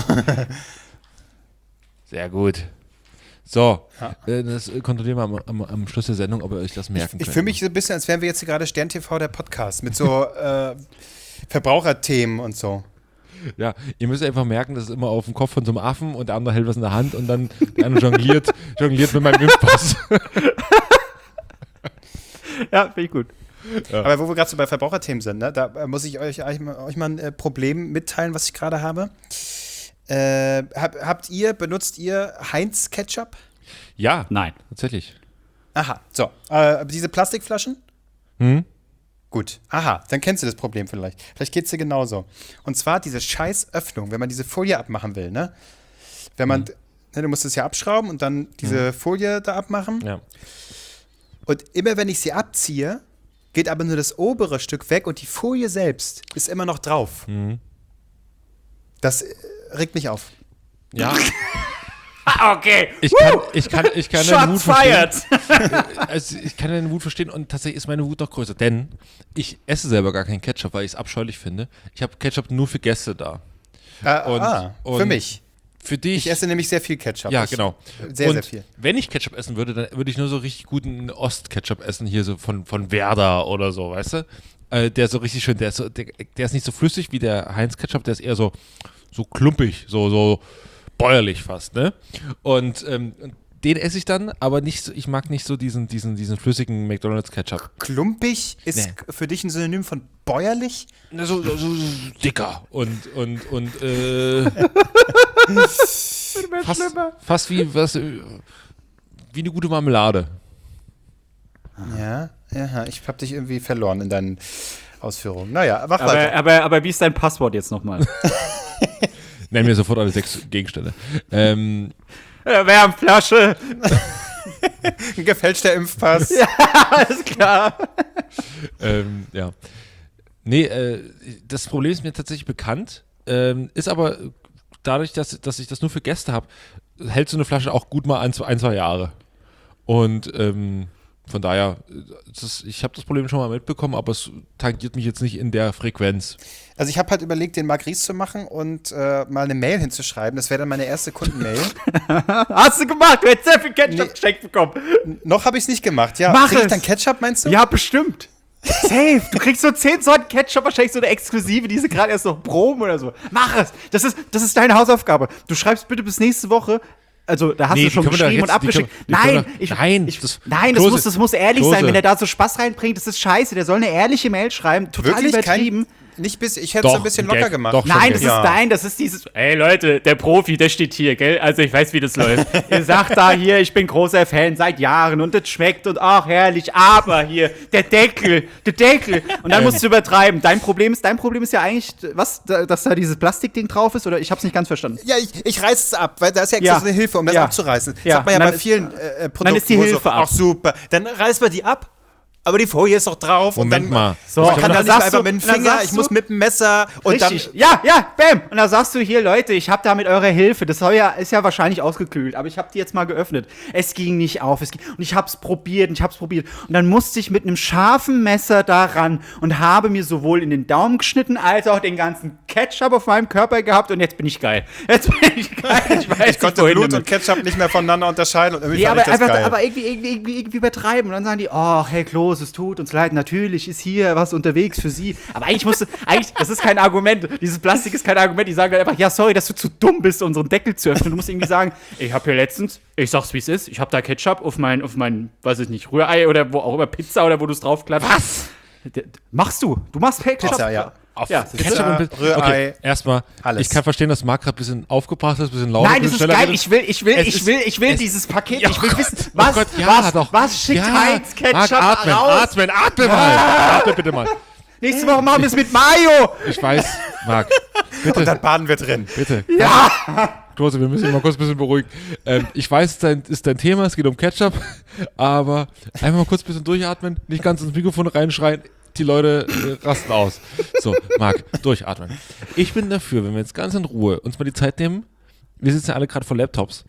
Sehr gut. So, das kontrollieren wir am Schluss der Sendung, ob ihr euch das merken könnt. Ich fühle mich so ein bisschen, als wären wir jetzt hier gerade Stern TV, der Podcast, mit so Verbraucherthemen und so. Ja, ihr müsst einfach merken, das ist immer auf dem Kopf von so einem Affen und der andere hält was in der Hand und dann der andere jongliert mit meinem Impfpass. Ja, finde ich gut. Ja. Aber wo wir gerade so bei Verbraucherthemen sind, ne, da muss ich euch mal ein Problem mitteilen, was ich gerade habe. Benutzt ihr Heinz Ketchup? Ja, Nein. tatsächlich. Aha, so. Diese Plastikflaschen? Gut. Aha, dann kennst du das Problem vielleicht. Vielleicht geht es dir genauso. Und zwar diese scheiß Öffnung, wenn man diese Folie abmachen will, ne? Wenn man, du musst es ja abschrauben und dann diese Folie da abmachen. Ja. Und immer wenn ich sie abziehe, geht aber nur das obere Stück weg und die Folie selbst ist immer noch drauf. Das regt mich auf. Ja. Okay. Ich kann deine Wut verstehen. Also ich kann deine Wut verstehen und tatsächlich ist meine Wut noch größer, denn ich esse selber gar keinen Ketchup, weil ich es abscheulich finde. Ich habe Ketchup nur für Gäste da. Für mich. Für dich. Ich esse nämlich sehr viel Ketchup. Ja, genau. Sehr, sehr viel. Wenn ich Ketchup essen würde, dann würde ich nur so richtig guten Ost-Ketchup essen, hier so von Werder oder so, weißt du? Der ist so richtig schön, der ist nicht so flüssig wie der Heinz-Ketchup, der ist eher so klumpig, so bäuerlich fast, ne? Und den esse ich dann, aber nicht so, ich mag nicht so diesen flüssigen McDonald's-Ketchup. Klumpig ist für dich ein Synonym von bäuerlich? So dicker und fast wie eine gute Marmelade. Ja, ich habe dich irgendwie verloren in deinen Ausführungen. Naja, mach weiter. Aber wie ist dein Passwort jetzt nochmal? Nenn mir sofort alle 6 Gegenstände. Wärmflasche. Ein gefälschter Impfpass. Ja, alles klar. Ja. Nee, das Problem ist mir tatsächlich bekannt, ist aber dadurch, dass ich das nur für Gäste habe, hält so eine Flasche auch gut mal 1-2 Jahre. Und von daher, ich habe das Problem schon mal mitbekommen, aber es tangiert mich jetzt nicht in der Frequenz. Also ich habe halt überlegt, den Marc Ries zu machen und mal eine Mail hinzuschreiben. Das wäre dann meine erste Kundenmail. Hast du gemacht? Du hättest sehr viel Ketchup geschenkt bekommen. Noch habe ich es nicht gemacht. Ja, Mach krieg ich es. dann Ketchup, meinst du? Ja, bestimmt. Safe. Du kriegst so 10 Sorten Ketchup, wahrscheinlich so eine exklusive, die sie gerade erst noch proben oder so. Mach es. Das ist deine Hausaufgabe. Du schreibst bitte bis nächste Woche. Also, da hast du schon geschrieben und abgeschickt. Nein, das muss ehrlich sein. Wenn der da so Spaß reinbringt, das ist scheiße. Der soll eine ehrliche Mail schreiben. Total Wirklich übertrieben. Ich hätte es ein bisschen locker gemacht. Doch, Nein, schon das ist dieses. Ey Leute, der Profi, der steht hier, gell? Also ich weiß, wie das läuft. Ihr sagt da hier, ich bin großer Fan seit Jahren und das schmeckt und ach herrlich, aber hier, der Deckel. Und dann musst du übertreiben. Dein Problem ist ja eigentlich, was, dass da dieses Plastikding drauf ist, oder ich hab's nicht ganz verstanden. Ja, ich reiß es ab, weil da ist ja extra so eine Hilfe, um das abzureißen. Das Ja. hat man ja Dann bei vielen Produkten. dann ist die wo Hilfe ab. Ach super, dann reißt man die ab. Aber die Folie ist doch drauf. Moment und dann, mal. So, man kann und da dann nicht sagst einfach du- mit dem und dann Finger, sagst ich du- muss mit dem Messer und Richtig. Ja, bam. Und da sagst du hier, Leute, ich habe da mit eurer Hilfe, ist ja wahrscheinlich ausgekühlt, aber ich habe die jetzt mal geöffnet. Es ging nicht auf. Und ich hab's probiert. Und dann musste ich mit einem scharfen Messer da ran und habe mir sowohl in den Daumen geschnitten, als auch den ganzen Ketchup auf meinem Körper gehabt und jetzt bin ich geil. Ich weiß ich konnte wohin Blut damit. und Ketchup nicht mehr voneinander unterscheiden und irgendwie Ja, fand ich das geil. aber irgendwie übertreiben. Und dann sagen die, oh, hey Kloß, es tut uns leid, natürlich ist hier was unterwegs für Sie. Aber eigentlich, das ist kein Argument. Dieses Plastik ist kein Argument. Die sagen dann einfach, ja, sorry, dass du zu dumm bist, unseren Deckel zu öffnen. Du musst irgendwie sagen, ich habe hier letztens, ich sag's wie es ist, ich habe da Ketchup auf mein, weiß ich nicht, Rührei oder wo auch immer, Pizza oder wo du es draufklappst. Was? Machst du? Du machst Ketchup? Pizza, ja. Ja, Ketchup und Pizza. Rührei, Okay, erstmal, alles. ich kann verstehen, dass Marc gerade ein bisschen aufgebracht ist, ein bisschen lauter. Nein, das ist schneller geil. redet. Ich will dieses Paket. Ja, Ich will oh wissen, Gott, oh Gott, ja, doch. was schickt Ja, Heinz Ketchup Marc, raus? atme mal. Atme bitte mal. Nächste Woche machen wir es mit Mayo. Ich weiß, Marc, Und dann baden wir drin. bitte. Ja. Klose, wir müssen ihn mal kurz ein bisschen beruhigen. Ich weiß, es ist dein Thema, es geht um Ketchup, aber einfach mal kurz ein bisschen durchatmen, nicht ganz ins Mikrofon reinschreien, die Leute rasten aus. So, Marc, durchatmen. Ich bin dafür, wenn wir jetzt ganz in Ruhe uns mal die Zeit nehmen, wir sitzen ja alle gerade vor Laptops,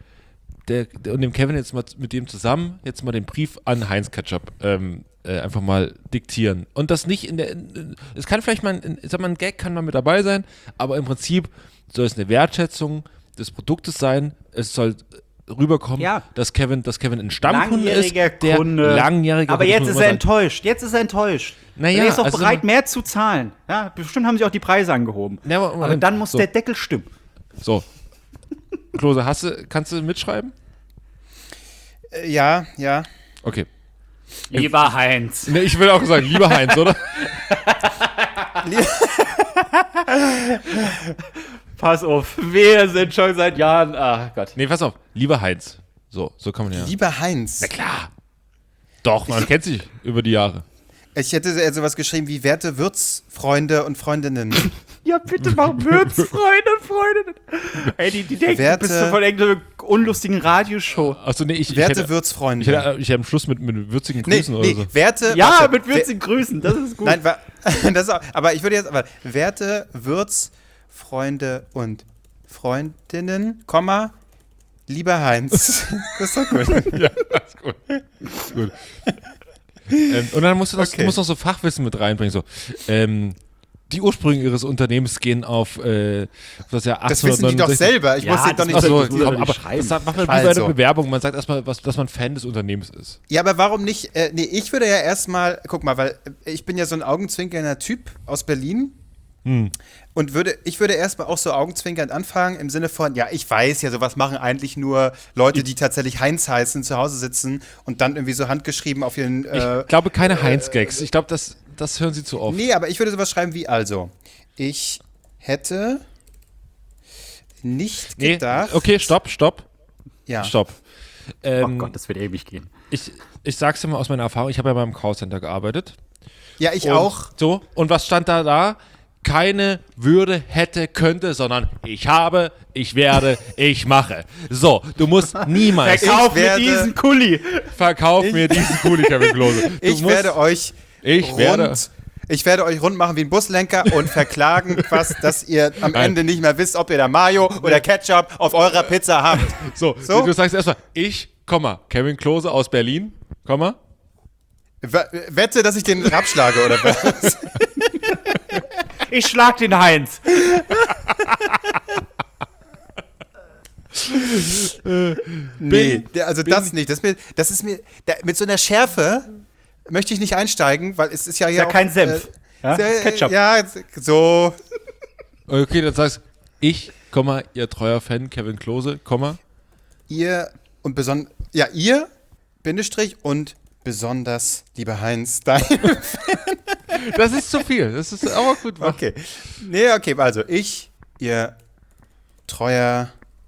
und dem Kevin jetzt mal mit dem zusammen jetzt mal den Brief an Heinz Ketchup einfach mal diktieren. Und das nicht es kann vielleicht mal, ein Gag kann mal mit dabei sein, aber im Prinzip soll es eine Wertschätzung des Produktes sein. Es soll rüberkommen, Ja. dass Kevin ein Stammkunde ist. Langjähriger der Kunde. langjähriger Aber Kunde, jetzt muss ist man er sagen. enttäuscht. Naja, Er ist auch also bereit, mehr zu zahlen. Ja, bestimmt haben sie auch die Preise angehoben. Ja, aber aber dann muss so. der Deckel stimmen. So. Klose, kannst du mitschreiben? Ja. Okay. Lieber Heinz. Ne, ich will auch sagen, lieber Heinz, oder? Pass auf, wir sind schon seit Jahren. Ach Gott. Nee, pass auf, lieber Heinz. So kann man ja. Lieber Heinz. Na klar. Doch, man kennt sich über die Jahre. Ich hätte eher sowas geschrieben wie werte Würzfreunde und Freundinnen. Ja, bitte mach Würz, Freunde und Freundinnen. Ey, die denken, du bist so von irgendeiner unlustigen Radioshow. Achso, nee, ich Werte hätte, Würzfreunde. ich hätte am Schluss mit würzigen Grüßen oder so. Werte. Ja, warte, mit würzigen Grüßen, das ist gut. Nein, das ist auch, aber ich würde jetzt, werte Würzfreunde und Freundinnen, Komma, lieber Heinz. Das ist doch gut. Ja, das ist gut. Ist gut. Und dann musst du noch so Fachwissen mit reinbringen. So, die Ursprünge ihres Unternehmens gehen auf was ja 1869. Das wissen die doch selber. Ich muss denen doch nicht Achso, muss er doch nicht aber schreiben. das macht man wie bei Also. der Bewerbung. Man sagt erstmal, dass man Fan des Unternehmens ist. Ja, aber warum nicht? Nee, ich würde ja erstmal, guck mal, weil ich bin ja so ein augenzwinkernder Typ aus Berlin. Und ich würde erstmal auch so augenzwinkernd anfangen, im Sinne von, ja, ich weiß ja, sowas machen eigentlich nur Leute, die tatsächlich Heinz heißen, zu Hause sitzen und dann irgendwie so handgeschrieben auf ihren. Ich glaube, keine Heinz-Gags. Ich glaube, das hören Sie zu oft. Nee, aber ich würde sowas schreiben wie also. Ich hätte nicht gedacht. Okay, stopp. Ja. Stopp. Oh Gott, das wird ewig gehen. Ich sag's dir mal aus meiner Erfahrung, ich habe ja beim Callcenter gearbeitet. Ja, ich Und auch. So, und was stand da? Keine würde, hätte, könnte, sondern ich habe, ich werde, ich mache. So, du musst niemals Verkauf mir diesen Kuli. mir diesen Kuli, Kevin Klose. Ich werde euch rund machen wie ein Buslenker und verklagen fast, dass ihr am Ende nicht mehr wisst, ob ihr da Mayo oder Ketchup auf eurer Pizza habt. So? Du sagst erstmal, Kevin Klose aus Berlin, Wette, dass ich den abschlage, oder was? Ich schlag den Heinz. Nee, das nicht. Das ist mir mit so einer Schärfe möchte ich nicht einsteigen, weil es ist ja hier Ist ja kein Senf. Ja? Ketchup. Ja, so. Okay, dann sagst ich, ihr treuer Fan Kevin Klose, Ihr, Bindestrich und besonders, lieber Heinz, dein. Das ist zu viel, das ist aber gut. Okay. Nee, okay, also ich, ihr treuer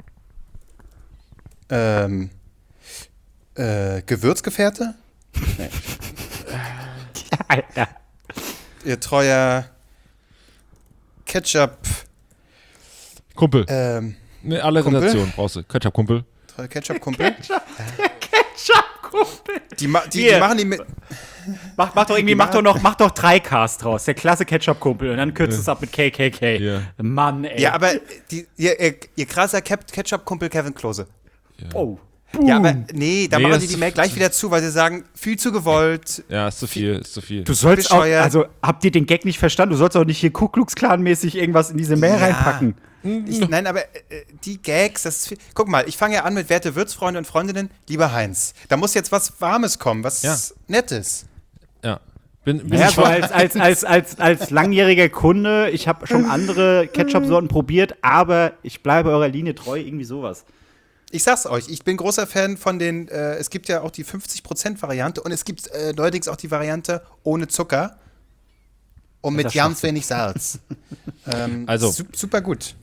Gewürzgefährte? Nee. Alter. Ihr treuer Ketchup. Kumpel. Kumpel? Alliteration brauchst du. Ketchup-Kumpel. Treuer Ketchup-Kumpel. Ketchup-Kumpel. Die machen die mit. Mach doch 3 Ks draus. Der klasse Ketchup-Kumpel. Und dann kürzt es ab mit KKK. Ja. Mann, ey. Ja, aber ihr krasser Ketchup-Kumpel Kevin Klose. Oh. Ja, aber nee, da Nee, machen das die Mail gleich wieder zu, weil sie sagen, viel zu gewollt. Ja, ist zu viel. Du sollst auch, bescheuert. also habt ihr den Gag nicht verstanden? Du sollst auch nicht hier Ku Klux Klan-mäßig irgendwas in diese Mail reinpacken. Nein, aber die Gags, das ist viel. Guck mal, ich fange ja an mit werte Würzfreunde und Freundinnen, lieber Heinz. Da muss jetzt was Warmes kommen, was Nettes. Ja. Bin Ja, ich so als langjähriger Kunde, ich habe schon andere Ketchup-Sorten probiert, aber ich bleibe eurer Linie treu, irgendwie sowas. Ich sag's euch, ich bin großer Fan von den, es gibt ja auch die 50%-Variante und es gibt neuerdings auch die Variante ohne Zucker und mit ganz wenig Salz. Also. Super gut.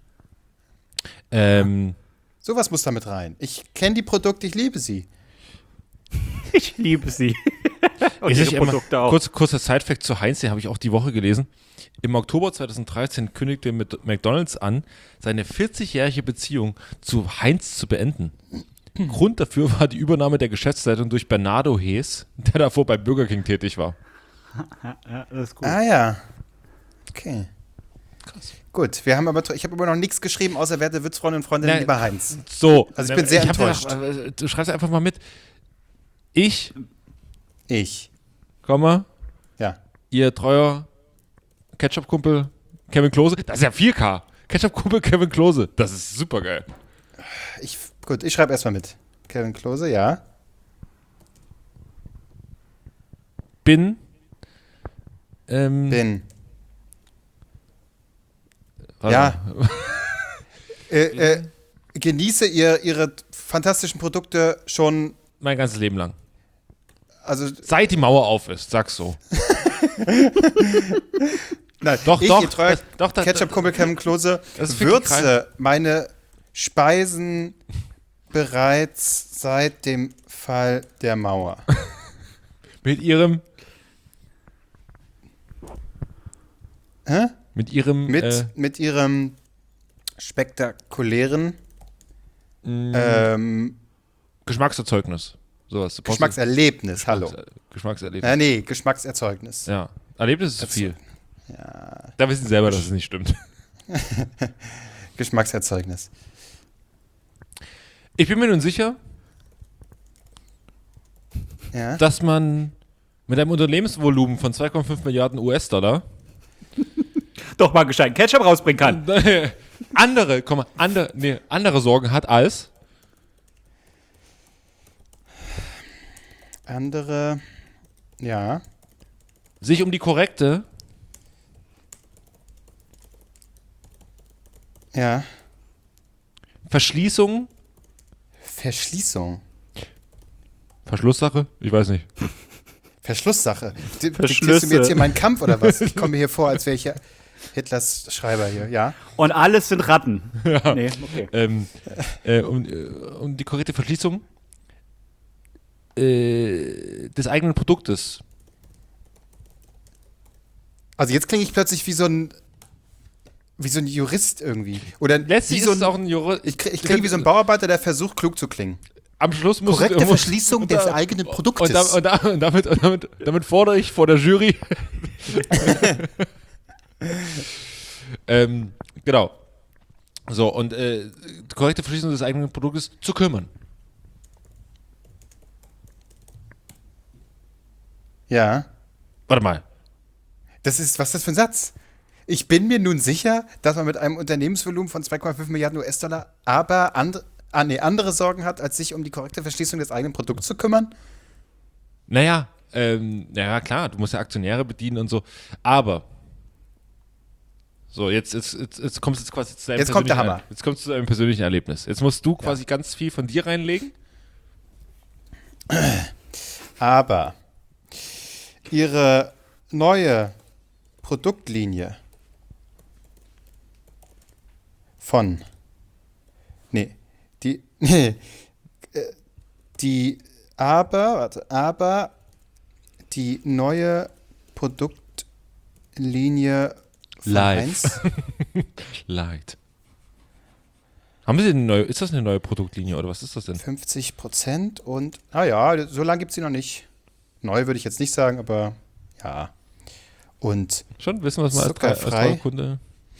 Sowas muss da mit rein. Ich kenne die Produkte, ich liebe sie. Ich liebe sie. Und Ich ihre sag immer, Produkte auch. kurzer Sidefact zu Heinz, den habe ich auch die Woche gelesen. Im Oktober 2013 kündigte McDonald's an, seine 40-jährige Beziehung zu Heinz zu beenden. Grund dafür war die Übernahme der Geschäftsleitung durch Bernardo Hees, der davor bei Burger King tätig war. Ja, das ist gut. Ah ja. Okay. Krass. Gut, ich habe aber noch nichts geschrieben, außer werte Würzfreunde und Freundinnen, lieber Heinz. So. Also ich bin sehr enttäuscht. Du schreibst einfach mal mit. Ich, Ja. ihr treuer Ketchup-Kumpel Kevin Klose. Das ist ja 4K. Ketchup-Kumpel Kevin Klose. Das ist super geil. Ich schreibe erstmal mit. Kevin Klose, ja. Bin. Bin. Ja. Genieße ihre fantastischen Produkte schon. Mein ganzes Leben lang. Also, Seit die Mauer auf ist, sag's so. nein, Doch, ihr treuer doch, Ketchup-Kumpel Kevin Klose, Das ist wirklich würze meine Speisen bereits seit dem Fall der Mauer. Mit ihrem. Hä? Mit ihrem. Mit ihrem spektakulären Geschmackserzeugnis. Sowas. Geschmackserlebnis, hallo. Geschmackserlebnis. Nee, Geschmackserzeugnis. Ja. Erlebnis ist zu viel. Ja. Da wissen sie selber, dass es nicht stimmt. Geschmackserzeugnis. Ich bin mir nun sicher, Ja. dass man mit einem Unternehmensvolumen von 2,5 Milliarden US-Dollar Doch mal gescheit Ketchup rausbringen kann. andere Sorgen hat als Andere, ja. sich um die korrekte Ja. Verschließung. Verschlusssache? Ich weiß nicht. Verschlusssache. Diktierst du Verschlüsse. mir jetzt hier meinen Kampf oder was? Ich komme mir hier vor, als wäre ich ja Hitlers Schreiber hier, ja? Und alles sind Ratten. Ja. Nee, okay. Um die korrekte Verschließung des eigenen Produktes. Also jetzt klinge ich plötzlich wie so ein Jurist irgendwie. Oder Letztlich wie so ist es auch ein Jurist. ich klinge wie so ein Bauarbeiter, der versucht, klug zu klingen. Am Schluss muss Korrekte Verschließung des eigenen Produktes. Und damit fordere ich vor der Jury. Genau. So, und korrekte Verschließung des eigenen Produktes zu kümmern. Ja. Warte mal. Was ist das für ein Satz? Ich bin mir nun sicher, dass man mit einem Unternehmensvolumen von 2,5 Milliarden US-Dollar aber andere Sorgen hat, als sich um die korrekte Verschließung des eigenen Produkts zu kümmern. Naja, klar, du musst ja Aktionäre bedienen und so. Aber, so, jetzt kommst du quasi zu deinem Jetzt kommt der persönlichen Hammer. Jetzt kommst du zu deinem persönlichen Erlebnis. Jetzt musst du quasi ganz viel von dir reinlegen. Aber ihre neue Produktlinie aber die neue Produktlinie von Heinz. Light. Haben Sie eine neue, ist das eine neue Produktlinie oder was ist das denn? 50% und, ja, so lange gibt es sie noch nicht. Neu würde ich jetzt nicht sagen, aber ja. Und Schon, wissen wir es mal als zuckerfrei Kunde?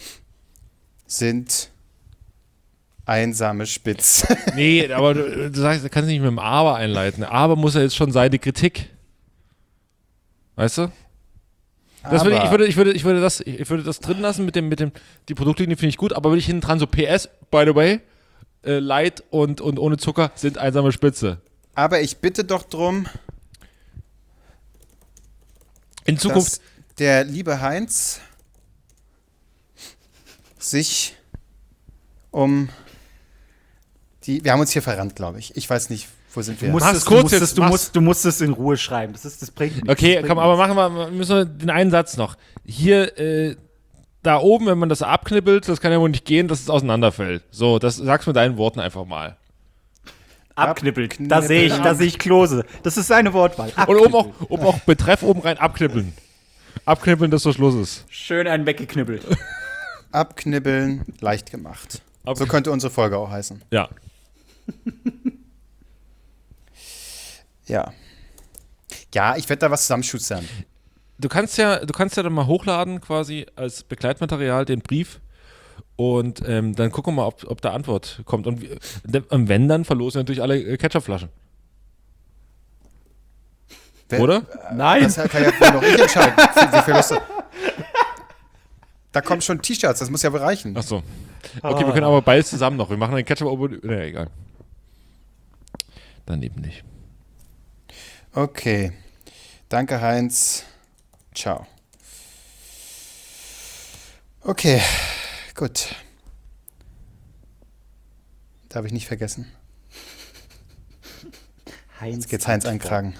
sind einsame Spitz. Nee, aber du sagst, du kannst nicht mit dem Aber einleiten. Aber muss ja jetzt schon sein, die Kritik. Weißt du? Das ich würde das drin lassen mit dem, die Produktlinie finde ich gut, aber würde ich hinten dran so PS, by the way, Light und ohne Zucker sind einsame Spitze. Aber ich bitte doch drum, In Zukunft. dass der liebe Heinz sich um wir haben uns hier verrannt, glaube ich. Ich weiß nicht, wo sind wir? Du musst es in Ruhe schreiben. Das bringt nichts. Okay, komm, aber müssen wir den einen Satz noch. Hier, da oben, wenn man das abknippelt, das kann ja wohl nicht gehen, dass es auseinanderfällt. So, das sagst du mit deinen Worten einfach mal. Abknippelt. Da sehe ich Klose. Das ist seine Wortwahl. Und oben auch Betreff oben rein abknippeln. Abknippeln, dass so Schluss ist. Schön einen weggeknippelt. Abknibbeln, leicht gemacht. So könnte unsere Folge auch heißen. Ja. Ja. Ja, ich werde da was zusammenschustern. Du kannst ja dann mal hochladen quasi als Begleitmaterial den Brief und dann gucken wir mal, ob da Antwort kommt. Und wenn, dann verlosen wir natürlich alle Ketchupflaschen. Oder? Nein. Das kann ja wohl noch ich entscheiden. Wie viel Lust. Da kommen schon T-Shirts, das muss ja bereichen. Ach so. Okay, wir können aber beides zusammen noch. Wir machen einen Ketchup. Ne, egal. Daneben nicht. Okay. Danke, Heinz. Ciao. Okay, gut. Darf ich nicht vergessen. Jetzt geht's Heinz ankragen.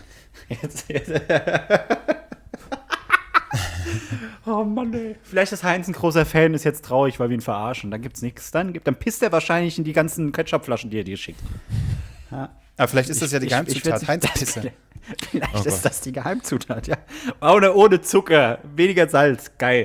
Oh Mann, ey. Vielleicht ist Heinz ein großer Fan, ist jetzt traurig, weil wir ihn verarschen. Dann gibt's nichts. Dann pisst er wahrscheinlich in die ganzen Ketchupflaschen, die er dir schickt. Ja. Aber vielleicht ist das ja die Geheimzutat. Heinz-Pisse. Vielleicht ist das die Geheimzutat, ja. Ohne Zucker, weniger Salz. Geil.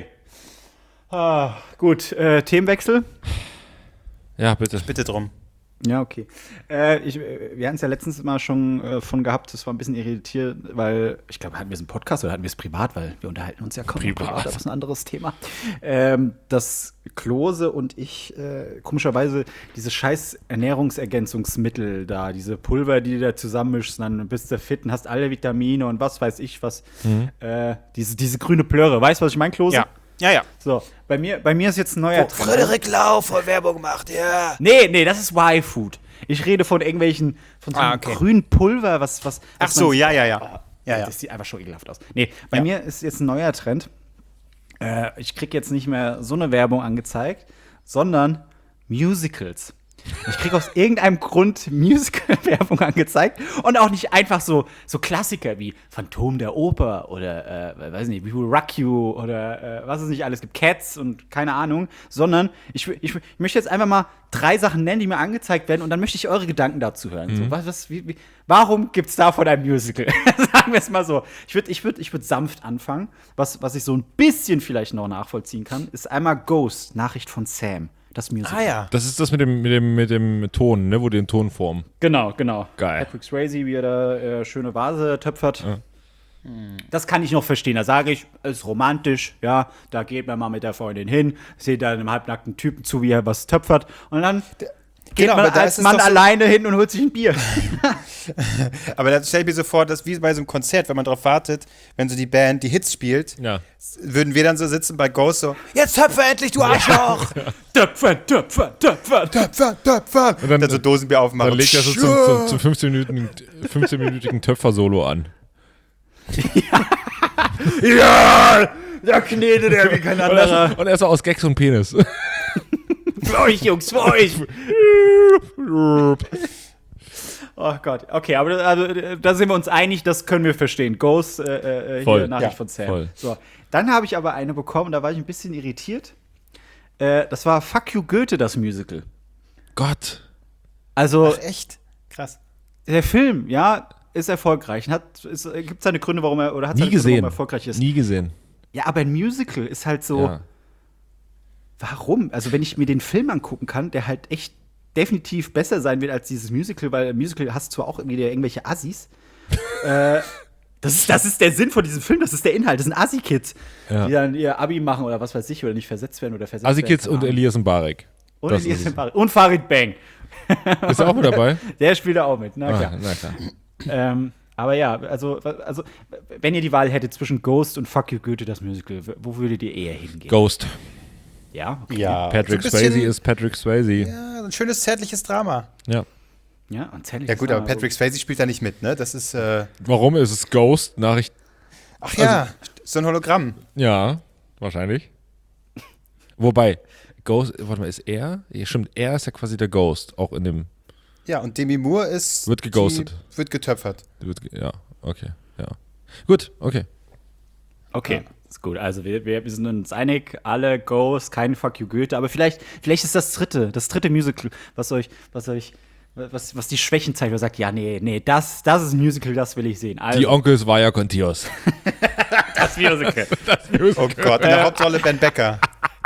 Gut, Themenwechsel. Ja, bitte. Bitte drum. Ja, okay. Wir hatten es ja letztens mal schon von gehabt, das war ein bisschen irritiert, weil, ich glaube, hatten wir es im Podcast oder hatten wir es privat, weil wir unterhalten uns ja kaum privat, das ist ein anderes Thema. Dass Klose und ich komischerweise diese scheiß Ernährungsergänzungsmittel da, diese Pulver, die du da zusammenmischst, dann bist du fit und hast alle Vitamine und was weiß ich was. Diese grüne Plörre, weißt du, was ich meine, Klose? Ja. So, bei mir ist jetzt ein neuer Trend. Frederik Lau voll Werbung macht, ja. Nee, das ist Y-Food. Ich rede von irgendwelchen, von so einem grünen Pulver, was Ach so, ja. Das sieht einfach schon ekelhaft aus. Nee, bei mir ist jetzt ein neuer Trend. Ich krieg jetzt nicht mehr so eine Werbung angezeigt, sondern Musicals. Ich kriege aus irgendeinem Grund Musical-Werbung angezeigt und auch nicht einfach so Klassiker wie Phantom der Oper oder, weiß nicht, We Will Rock You oder was es nicht alles gibt, Cats und keine Ahnung, sondern ich möchte jetzt einfach mal 3 Sachen nennen, die mir angezeigt werden und dann möchte ich eure Gedanken dazu hören. So, warum gibt's davon ein Musical? Sagen wir es mal so. Ich würd sanft anfangen. Was ich so ein bisschen vielleicht noch nachvollziehen kann, ist einmal Ghost, Nachricht von Sam. Das Musical. Ah ja. Das ist das mit dem Ton, ne, wo die den Ton formen. Genau. Geil. Patrick Swayze, wie er da schöne Vase töpfert. Ja. Das kann ich noch verstehen. Da sage ich, ist romantisch, ja, da geht man mal mit der Freundin hin, seht da einem halbnackten Typen zu, wie er was töpfert und dann geht man als Mann alleine hin und holt sich ein Bier. Aber da stelle ich mir so vor, dass wie bei so einem Konzert, wenn man drauf wartet, wenn so die Band die Hits spielt, würden wir dann so sitzen bei Ghost so, jetzt töpfe endlich, du Arschloch! Töpfern! Und dann so Dosenbier aufmachen. Dann legt er so zum 15-minütigen Töpfer-Solo an. Ja! Da knetet er wie kein anderer. Und er ist so aus Gags und Penis. Für euch, Jungs, für euch! Oh Gott, okay, aber da sind wir uns einig, das können wir verstehen. Ghost, hier Nachricht von Sam. Voll. So, dann habe ich aber eine bekommen, da war ich ein bisschen irritiert. Das war Fuck You Goethe, das Musical. Gott. Also, Ach, echt? Krass. der Film, ja, ist erfolgreich. Gibt seine Gründe, warum er, oder hat seine Gründe, warum er erfolgreich ist. Nie gesehen. Ja, aber ein Musical ist halt so, Ja. warum? Also, wenn ich mir den Film angucken kann, der halt echt definitiv besser sein wird als dieses Musical, weil im Musical hast du zwar auch irgendwie irgendwelche Assis. Das ist der Sinn von diesem Film, das ist der Inhalt. Das sind Assi-Kids, die dann ihr Abi machen oder was weiß ich, oder nicht versetzt werden oder versetzt werden. Assi-Kids und Elias Mbarek. Und Elias Mbarek. Und Farid Bang. Ist er auch mit dabei? Der spielt da auch mit, na klar. Na klar. Aber ja, also, wenn ihr die Wahl hättet zwischen Ghost und Fuck You Goethe, das Musical, wo würdet ihr eher hingehen? Ghost. Ja, okay. Ja. Patrick so ein bisschen- Swayze ist Patrick Swayze. Ja, so ein schönes zärtliches Drama. Ja. Ja, und Ja gut, aber Patrick Swayze spielt da nicht mit, ne? Das ist, Warum ist es Ghost? Nachricht. ach ja, so ein Hologramm. Ja, wahrscheinlich. Wobei, Ghost, warte mal, ist er? Ja, stimmt, er ist ja quasi der Ghost, auch in dem. Ja, und Demi Moore ist. Wird geghostet. Wird getöpfert. Ja, okay, ja. Gut, okay. Okay, ist gut. Also wir sind uns einig, alle Ghost, kein Fuck You Goethe, aber vielleicht ist das dritte Musical, was die Schwächen zeigt, oder sagt, ja, nee, das ist ein Musical, das will ich sehen. Also, Die Onkels war ja Contios. das Musical. Oh Gott, in der Hauptrolle Ben Becker.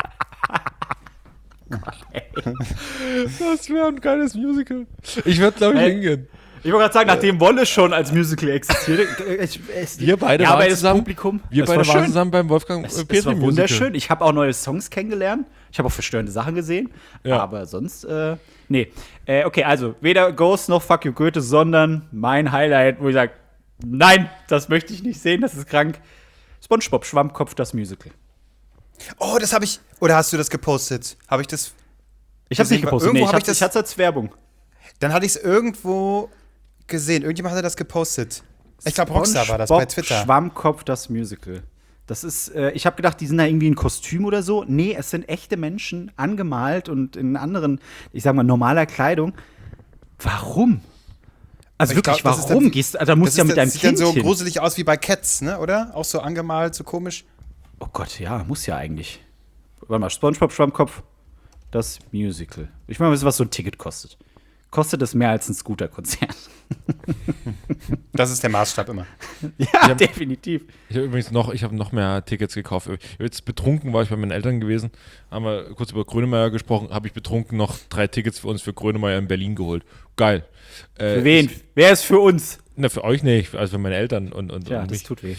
Das wäre ein geiles Musical. Ich würde, glaube ich, hingehen. Ich wollte gerade sagen, nachdem Wolle schon als Musical existierte, Wir beide ja, waren aber das zusammen. Publikum, Wir das beide war waren schön. zusammen beim Wolfgang Es Petri war Musical. wunderschön. Ich habe auch neue Songs kennengelernt. Ich habe auch verstörende Sachen gesehen. Ja. Aber sonst, nee. Okay, also weder Ghost noch Fuck You Goethe, sondern mein Highlight, wo ich sage, nein, das möchte ich nicht sehen, das ist krank. SpongeBob Schwammkopf, das Musical. Oh, das habe ich. Oder hast du das gepostet? Habe ich das? Ich habe es nicht gepostet. Irgendwo Nee, hab ich das- ich hatte es als Werbung. Dann hatte ich es irgendwo gesehen. Irgendjemand hatte das gepostet. Ich glaube, Rockstar war das bei SpongeBob Twitter. Schwammkopf, das Musical. Das ist, ich habe gedacht, die sind da irgendwie in Kostüm oder so. Nee, es sind echte Menschen, angemalt und in anderen, ich sag mal, normaler Kleidung. Warum? Also Ich wirklich, glaub, das ist warum? dann- Da musst du ja mit deinem Das sieht dann Kind so hin. gruselig aus wie bei Cats, ne? Oder? Auch so angemalt, so komisch. Oh Gott, ja, muss ja eigentlich. Warte mal, SpongeBob Schwammkopf, das Musical. Ich will mal wissen, was so ein Ticket kostet. Kostet es mehr als ein Scooter-Konzert? Das ist der Maßstab immer. Ja, definitiv. Ich habe übrigens noch mehr Tickets gekauft. Jetzt betrunken war ich bei meinen Eltern gewesen, haben wir kurz über Grönemeyer gesprochen, habe ich betrunken noch 3 Tickets für uns für Grönemeyer in Berlin geholt. Geil. Für wen? Wer ist für uns? Na, für euch nicht, also für meine Eltern und Ja, und das mich. tut weh.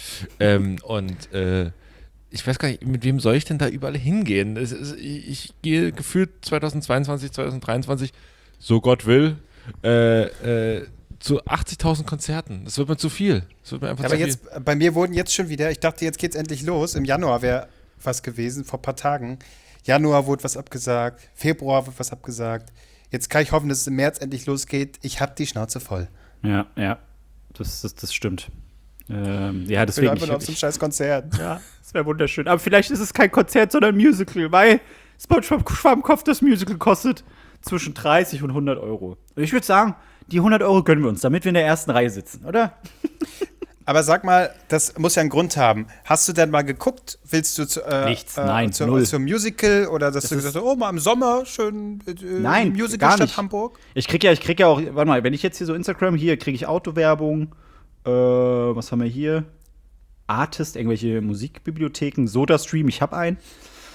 Ich weiß gar nicht, mit wem soll ich denn da überall hingehen? Ich gehe gefühlt 2022, 2023, so Gott will, zu 80.000 Konzerten. Das wird mir zu viel. Das wird mir einfach Aber zu viel. jetzt, bei mir wurden jetzt schon wieder, ich dachte, jetzt geht's endlich los. Im Januar wäre was gewesen, vor ein paar Tagen. Januar wurde was abgesagt, Februar wurde was abgesagt. Jetzt kann ich hoffen, dass es im März endlich losgeht. Ich habe die Schnauze voll. Ja, das stimmt. Ja, Ich will deswegen. einfach noch zum scheiß Konzert. Ja, das wäre wunderschön. Aber vielleicht ist es kein Konzert, sondern ein Musical, weil SpongeBob Schwammkopf, das Musical kostet zwischen 30 und 100 Euro. Und ich würde sagen, die 100 Euro gönnen wir uns, damit wir in der ersten Reihe sitzen, oder? Aber sag mal, das muss ja einen Grund haben. Hast du denn mal geguckt? Willst du Nichts, nein, null. zum Musical oder dass du gesagt hast, oh, mal im Sommer schön Nein, Musical gar statt nicht. Hamburg? Ich krieg ja auch, warte mal, wenn ich jetzt hier so Instagram, hier kriege ich Autowerbung, was haben wir hier? Artist, irgendwelche Musikbibliotheken, SodaStream, ich habe einen.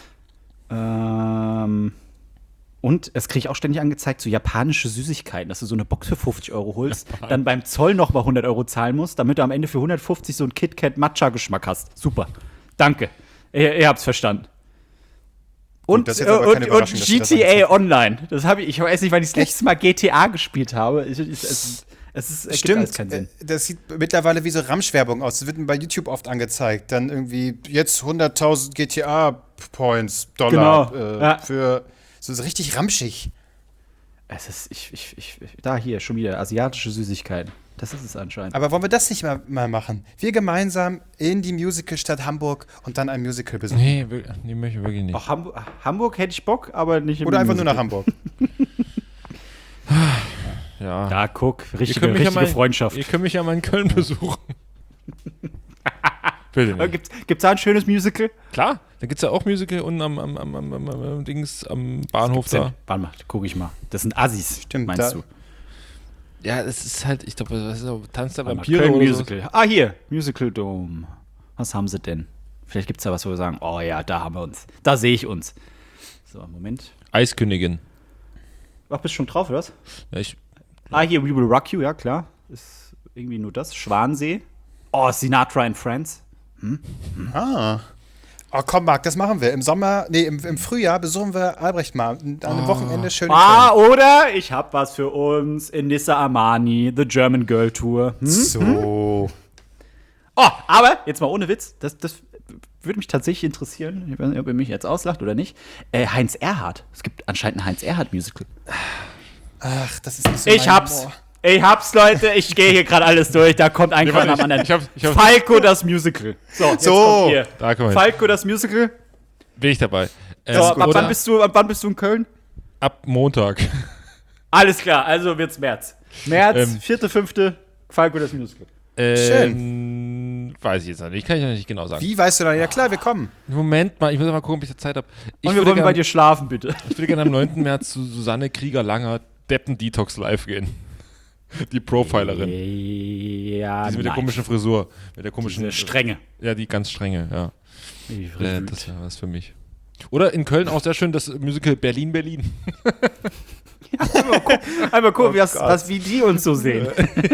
Und es kriege ich auch ständig angezeigt, so japanische Süßigkeiten, dass du so eine Box für 50 Euro holst, dann beim Zoll noch mal 100 Euro zahlen musst, damit du am Ende für 150 so einen KitKat-Matcha-Geschmack hast. Super. Danke. Ihr habt's verstanden. Und, das ist jetzt aber keine und Überraschung, dass du das GTA sagst. Online. Das habe ich weiß nicht, wann ich das letzte Mal GTA gespielt habe. Es ergibt alles keinen Sinn. Das sieht mittlerweile wie so Ramschwerbung aus. Das wird mir bei YouTube oft angezeigt. Dann irgendwie jetzt 100.000 GTA-Points, Dollar Genau, ja. für so richtig ramschig. Es ist, da hier schon wieder asiatische Süßigkeiten. Das ist es anscheinend. Aber wollen wir das nicht mal machen? Wir gemeinsam in die Musicalstadt Hamburg und dann ein Musical besuchen. Nee, möchte ich wirklich nicht. Auch Hamburg hätte ich Bock, aber nicht im Oder einfach nur Musical. nach Hamburg. Ja. Da guck, Ihr richtige könnt mich Freundschaft. Ihr könnt mich ja mal in Köln besuchen. Bitte nicht. Gibt's da ein schönes Musical? Klar, da gibt es ja auch Musical unten am Dings, am Bahnhof da. Warte mal, guck ich mal. Das sind Assis, Stimmt, meinst da- du? Ja, es ist halt, ich glaube, das ist auch Tanz der Warte mal, Vampire Köln oder Musical. Ah, hier, Musical Dome. Was haben sie denn? Vielleicht gibt's da was, wo wir sagen, oh ja, da haben wir uns. Da sehe ich uns. So, Moment. so. Eiskönigin. Ach, bist du schon drauf, oder was? Ja, Hier, We Will Rock You, ja klar. Ist irgendwie nur das. Schwansee. Oh, Sinatra and Friends. Ah. Oh, komm, Marc, das machen wir. Im Sommer, im Frühjahr besuchen wir Albrecht mal. An einem Wochenende schön in Ah, oder ich hab was für uns in Nissa Armani, The German Girl Tour. Köln. So. Oh, aber jetzt mal ohne Witz, das würde mich tatsächlich interessieren, ich weiß nicht, ob ihr mich jetzt auslacht oder nicht. Heinz Erhardt. Es gibt anscheinend ein Heinz Erhardt-Musical. Ach, das ist nicht so Ich mein hab's. Humor. Ich hab's, Leute. Ich gehe hier gerade alles durch. Da kommt ein Kran am anderen. ich hab's. Falco, das Musical. So, jetzt So. kommt hier. Da kommen wir hin. Falco, das Musical. Bin ich dabei. So, ab Oder wann bist du in Köln? ab Montag. Alles klar, also wird's März. März, 4., 5. Falco, das Musical. Weiß ich jetzt noch nicht. Kann ich noch nicht genau sagen. Wie weißt du dann? Ja klar, wir kommen. Moment mal, ich muss mal gucken, ob ich da Zeit habe. Und wir wollen bei dir schlafen, bitte. Ich würde gerne am 9. März zu Susanne Krieger-Langer Deppen-Detox live gehen. Die Profilerin. Ja, Die mit der komischen Frisur. Mit der komischen Diese Strenge. Ja, die ganz strenge, ja. Die Das wäre was für mich. Oder in Köln auch sehr schön das Musical Berlin. Einmal gucken, wie die uns so sehen.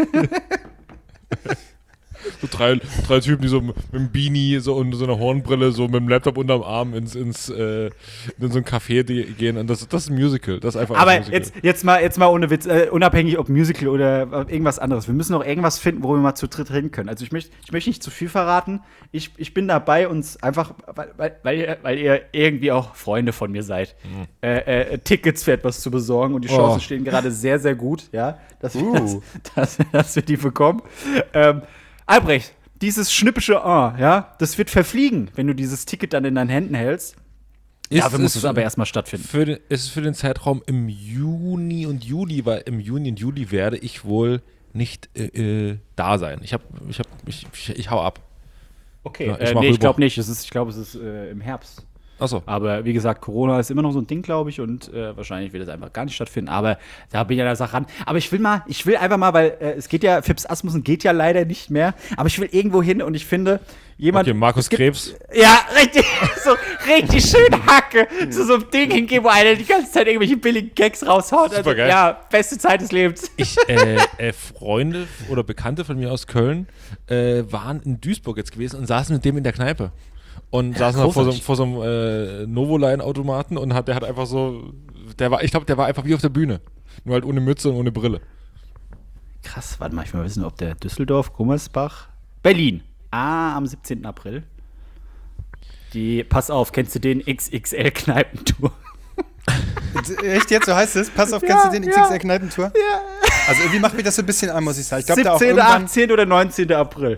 So drei Typen, die so mit einem Beanie so und so einer Hornbrille so mit dem Laptop unterm Arm in so ein Café gehen. Und das ist ein Musical. Das ist einfach Aber ein Musical. jetzt mal ohne Witz, unabhängig ob Musical oder irgendwas anderes. Wir müssen noch irgendwas finden, wo wir mal zu dritt reden können. Also ich möchte nicht zu viel verraten. Ich bin dabei, uns einfach, weil ihr irgendwie auch Freunde von mir seid, Tickets für etwas zu besorgen. Und die Chancen stehen gerade sehr, sehr gut, ja, dass wir die bekommen. Albrecht, dieses schnippische ja, das wird verfliegen, wenn du dieses Ticket dann in deinen Händen hältst. Dafür muss es aber erstmal stattfinden. Ist es für den Zeitraum im Juni und Juli, weil im Juni und Juli werde ich wohl nicht da sein. Ich hau ab. Okay, Ja, ich mach ich rüber. glaube nicht. Ich glaube, es ist im Herbst. Achso. Aber wie gesagt, Corona ist immer noch so ein Ding, glaube ich, und wahrscheinlich wird es einfach gar nicht stattfinden. Aber da bin ich an der Sache ran. Aber ich will einfach mal, weil es geht ja, Fips Asmussen geht ja leider nicht mehr, aber ich will irgendwo hin und ich finde, jemand. Okay, Markus Krebs. Ja, richtig schön Hacke. So ein Ding hingehen, wo einer die ganze Zeit irgendwelche billigen Gags raushaut. Also, Supergeil. ja, beste Zeit des Lebens. Freunde oder Bekannte von mir aus Köln waren in Duisburg jetzt gewesen und saßen mit dem in der Kneipe. Und saßen da vor so einem Novoline-Automaten und der hat einfach so, ich glaube, der war einfach wie auf der Bühne. Nur halt ohne Mütze und ohne Brille. Krass, warte mal, ich will mal wissen, ob der Düsseldorf, Gummersbach, Berlin. Am 17. April. Pass auf, kennst du den XXL-Kneipentour? Echt jetzt, so heißt es? Pass auf, kennst du den XXL-Kneipentour? Ja. Also irgendwie macht mich das so ein bisschen an, muss ich sagen. Ich glaube, da auch 17., irgendwann 18. oder 19. April.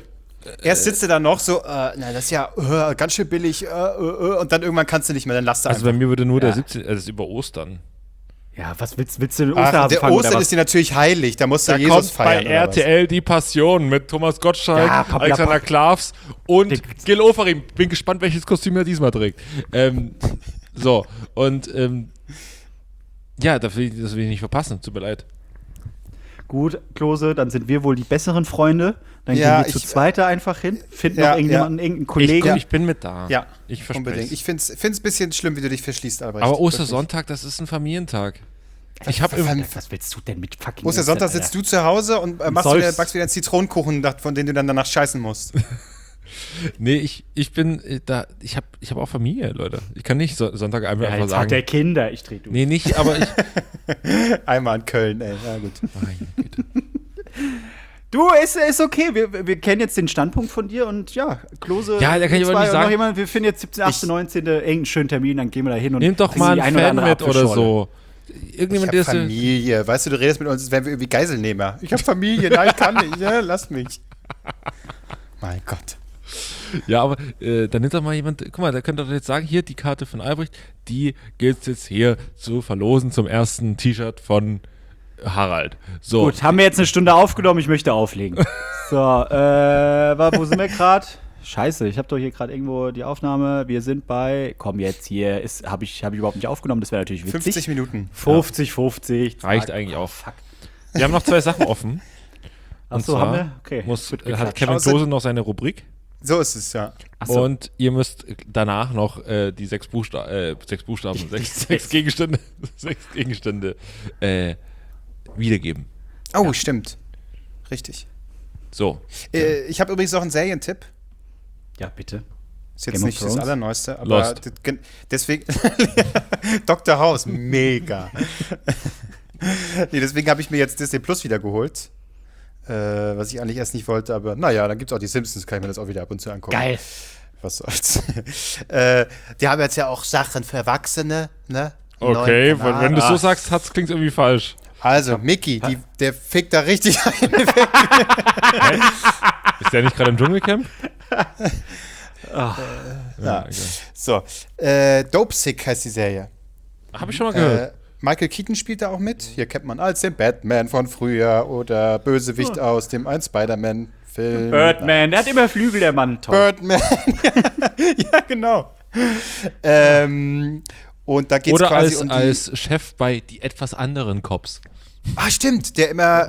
Erst sitzt du da noch so, na, das ist ja ganz schön billig, und dann irgendwann kannst du nicht mehr, dann lass du Also bei einfach. mir würde nur der 17, das ist über Ostern. Ja, was willst du den Ach, Osterhasen der fangen oder Ostern was? ist dir natürlich heilig, da musst du Da Jesus kommt feiern. bei RTL die Passion mit Thomas Gottschalk, Ja, Papa, Alexander Klavs und Gil Ofarim. Bin gespannt, welches Kostüm er diesmal trägt. So, und ja, das will ich nicht verpassen, tut mir leid. Gut, Klose, dann sind wir wohl die besseren Freunde. Dann Ja, gehen wir zu ich- zweit da einfach hin, finden Ja, noch irgendjemanden, irgendeinen Kollegen. Ich bin mit da. Ja, Ich verspreche. unbedingt. Ich find's ein bisschen schlimm, wie du dich verschließt, Albrecht. Aber Wirklich. Ostersonntag, das ist ein Familientag. Ich habe Was willst du denn mit fucking Ostersonntag Ostern, sitzt du zu Hause und backst wieder einen Zitronenkuchen, von dem du dann danach scheißen musst. Nee, ich bin da, ich hab auch Familie, Leute. Ich kann nicht Sonntag Ja, einfach jetzt hat der sagen. Kinder, ich dreh durch. Nee, nicht, aber ich. Einmal in Köln, ey. Ja, gut. Meine Güte. Du, ist okay. Wir kennen jetzt den Standpunkt von dir und ja, Klose. Ja, da kann ich aber zwei nicht und sagen- noch jemand, wir finden jetzt 17., 18., 19. irgendeinen schönen Termin, dann gehen wir da hin und Nimm doch trinken mal die einen ein oder Fan andere mit oder Apfelschorle. so. Ich Irgendjemand, hab der ist. Familie. Weißt du, du redest mit uns, als wären wir irgendwie Geiselnehmer. Ich hab Familie. Nein, ich kann nicht. Ja, lass mich. Mein Gott. Ja, aber dann nimmt doch mal jemand. Guck mal, da könnt ihr doch jetzt sagen: Hier, die Karte von Albrecht, die gilt jetzt hier zu verlosen zum ersten T-Shirt von Harald. So. Gut, haben wir jetzt eine Stunde aufgenommen, ich möchte auflegen. So, wo sind wir gerade? Scheiße, ich habe doch hier gerade irgendwo die Aufnahme. Wir sind bei, komm jetzt hier, habe ich überhaupt nicht aufgenommen, das wäre natürlich witzig. 50 Minuten. 50. Reicht eigentlich auch. Wir haben noch 2 Sachen offen. Achso, zwar haben wir? Okay. Hat geklatscht. Kevin Außer- Klose noch seine Rubrik. So ist es, ja. Achso. Und ihr müsst danach noch die 6 Buchstaben, 6 Gegenstände, 6 Gegenstände wiedergeben. Oh, stimmt. Richtig. So. Ich habe übrigens auch einen Serientipp. Ja, bitte. Ist jetzt Game of nicht das Thrones? Allerneueste, aber Lost. deswegen. Dr. House, mega. Nee, deswegen habe ich mir jetzt Disney Plus wieder geholt. Was ich eigentlich erst nicht wollte, aber naja, dann gibt es auch die Simpsons, kann ich mir das auch wieder ab und zu angucken. Geil. Was soll's. Die haben jetzt ja auch Sachen für Erwachsene, ne? Die Okay, neuen Kanal. wenn du es so sagst, klingt irgendwie falsch. Also, Mickey, der fickt da richtig ein. Ist der nicht gerade im Dschungelcamp? Ja. okay. So, Dope Sick heißt die Serie. Habe ich schon mal gehört. Michael Keaton spielt da auch mit. Hier kennt man als den Batman von früher oder Bösewicht aus dem ein Spider-Man-Film. Birdman, der hat immer Flügel, der Mann. Toll. Birdman. Ja, genau. Und da geht's Oder quasi um die, als Chef bei die etwas anderen Cops. Ah, stimmt, der immer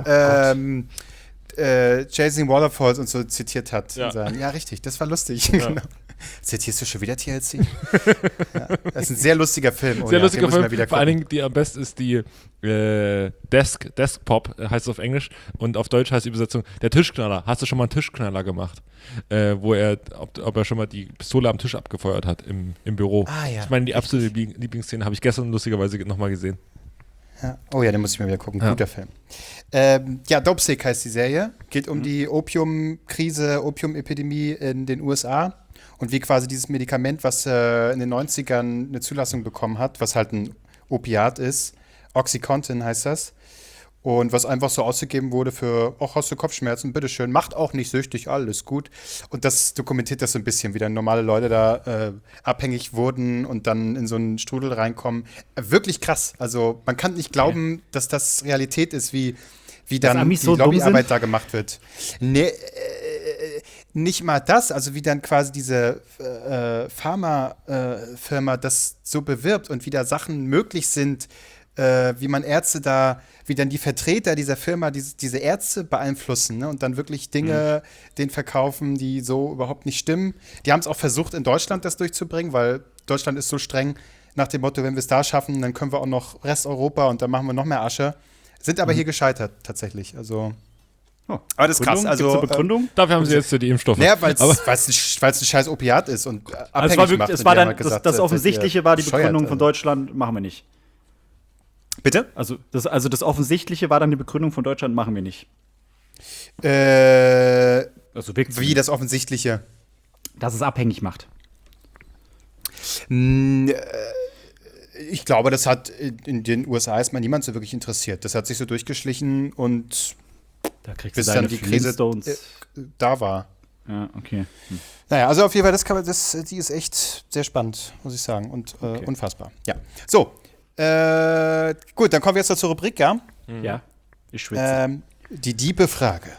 Chasing Waterfalls und so zitiert hat. Ja. Ja, richtig, das war lustig. Genau. Zitierst du schon wieder TLC? Ja, das ist ein sehr lustiger Film. Oh Sehr ja, lustiger den muss ich Film. mal wieder Vor allen gucken. Dingen, die am besten ist die Desk Pop, heißt es auf Englisch. Und auf Deutsch heißt die Übersetzung der Tischknaller. Hast du schon mal einen Tischknaller gemacht? Ob er schon mal die Pistole am Tisch abgefeuert hat im Büro. Ah, ja. Ich meine, die absolute Lieblingsszene habe ich gestern lustigerweise nochmal gesehen. Ja. Oh ja, den muss ich mal wieder gucken. Ja. Guter Film. Ja, Dope Sick heißt die Serie. Geht um die Opiumkrise, Opiumepidemie in den USA. Und wie quasi dieses Medikament, was in den 90ern eine Zulassung bekommen hat, was halt ein Opiat ist, Oxycontin heißt das. Und was einfach so ausgegeben wurde für, ach, hast du Kopfschmerzen, bitteschön, macht auch nicht süchtig, alles gut. Und das dokumentiert das so ein bisschen, wie dann normale Leute da abhängig wurden und dann in so einen Strudel reinkommen. Wirklich krass. Also man kann nicht glauben, dass das Realität ist, wie dann Amis die so dumm Lobbyarbeit sind? da gemacht wird. Nee, nicht mal das, also wie dann quasi diese Pharmafirma das so bewirbt und wie da Sachen möglich sind, wie man Ärzte da, wie dann die Vertreter dieser Firma diese Ärzte beeinflussen, ne, und dann wirklich Dinge denen verkaufen, die so überhaupt nicht stimmen. Die haben es auch versucht, in Deutschland das durchzubringen, weil Deutschland ist so streng nach dem Motto, wenn wir es da schaffen, dann können wir auch noch Resteuropa und dann machen wir noch mehr Asche. Sind aber hier gescheitert, tatsächlich. Also, aber das ist krass. Begründung? Also, Gibt's eine Begründung? Dafür haben sie jetzt die Impfstoffe. naja, weil Aber es ein scheiß Opiat ist und Also abhängig es war wirklich, macht. es Und war die haben dann, halt gesagt, das Offensichtliche war die bescheuert, Begründung von also. Deutschland, machen wir nicht. Bitte? Also das Offensichtliche war dann die Begründung von Deutschland, machen wir nicht. Also wirklich, Wie das Offensichtliche. dass es abhängig macht. Ich glaube, das hat in den USA erstmal niemand so wirklich interessiert. Das hat sich so durchgeschlichen und Da kriegst bis du deine dann die Krise Flintstones. da war. Ja, okay. Naja, also auf jeden Fall, die ist echt sehr spannend, muss ich sagen. Und unfassbar. Ja. So. Gut, dann kommen wir jetzt zur Rubrik, ja? Ja, ich schwitze. Die diebe Frage.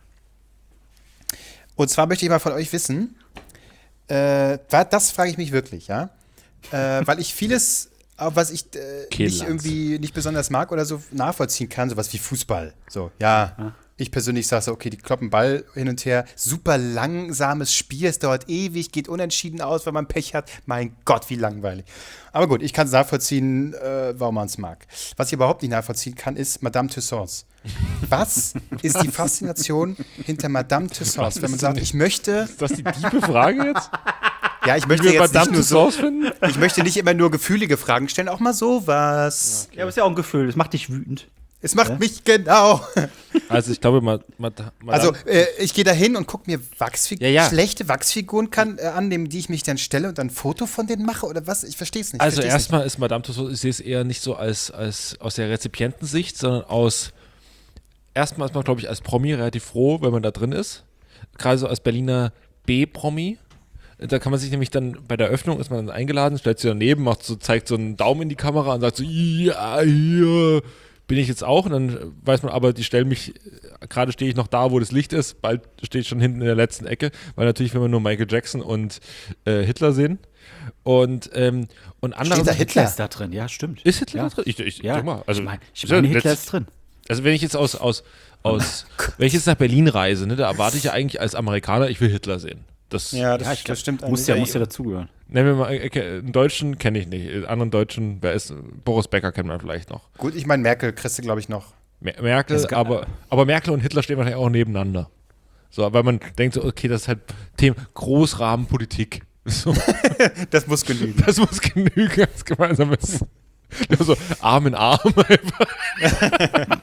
Und zwar möchte ich mal von euch wissen, das frage ich mich wirklich, ja? Weil ich vieles, was ich nicht irgendwie nicht besonders mag oder so nachvollziehen kann, sowas wie Fußball. So, ja. Ich persönlich sage so, okay, die kloppen Ball hin und her. Super langsames Spiel, es dauert ewig, geht unentschieden aus, wenn man Pech hat. Mein Gott, wie langweilig. Aber gut, ich kann es nachvollziehen, warum man es mag. Was ich überhaupt nicht nachvollziehen kann, ist Madame Tussauds. Was ist die Faszination hinter Madame Tussauds? Wenn man sagt, ich möchte... Ist das die tiefe Frage jetzt? Ja, ich möchte Wie wir jetzt Madame nicht nur Tussauds finden? ich möchte nicht immer nur gefühlige Fragen stellen, auch mal sowas. Ja, aber ist ja auch ein Gefühl, das macht dich wütend. Es macht mich genau. Also ich glaube, Also ich gehe da hin und gucke mir Ja. schlechte Wachsfiguren annehmen, die ich mich dann stelle und dann ein Foto von denen mache oder was? Ich verstehe es nicht. Also erstmal ist Madame Tussauds, ich sehe es eher nicht so als aus der Rezipientensicht, sondern erstmal ist man, glaube ich, als Promi relativ froh, wenn man da drin ist. Gerade so als Berliner B-Promi. Da kann man sich nämlich dann bei der Öffnung, ist man dann eingeladen, stellt sich daneben, zeigt so einen Daumen in die Kamera und sagt so, ja, hier bin ich jetzt auch. Und dann weiß man aber, die stellen mich, gerade stehe ich noch da, wo das Licht ist, bald stehe ich schon hinten in der letzten Ecke, weil natürlich will man nur Michael Jackson und Hitler sehen. Und andere. Steht da Hitler? Ist da drin, ja, stimmt. Ist Hitler ja. da drin? Ich Ja, guck mal. Also, ich meine Hitler ist drin. Also wenn ich jetzt wenn ich jetzt nach Berlin reise, ne, da erwarte ich ja eigentlich als Amerikaner, ich will Hitler sehen. Das das stimmt Muss ja dazugehören. nennen wir mal, einen Deutschen kenne ich nicht. Einen anderen Deutschen, wer ist? Boris Becker kennt man vielleicht noch. Gut, ich meine, Merkel kriegst du, glaube ich, noch. Merkel, aber Merkel und Hitler stehen wahrscheinlich auch nebeneinander. So, weil man denkt so, okay, das ist halt Thema Großrahmenpolitik. So. Das muss genügen. Das muss genügen als gemeinsames. So Arm in Arm einfach.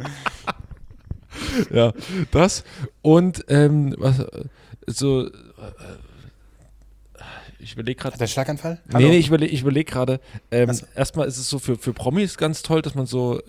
Ja, das und ich überlege gerade. Der Schlaganfall? Nee, ich überleg gerade. Erstmal ist es so für Promis ganz toll, dass man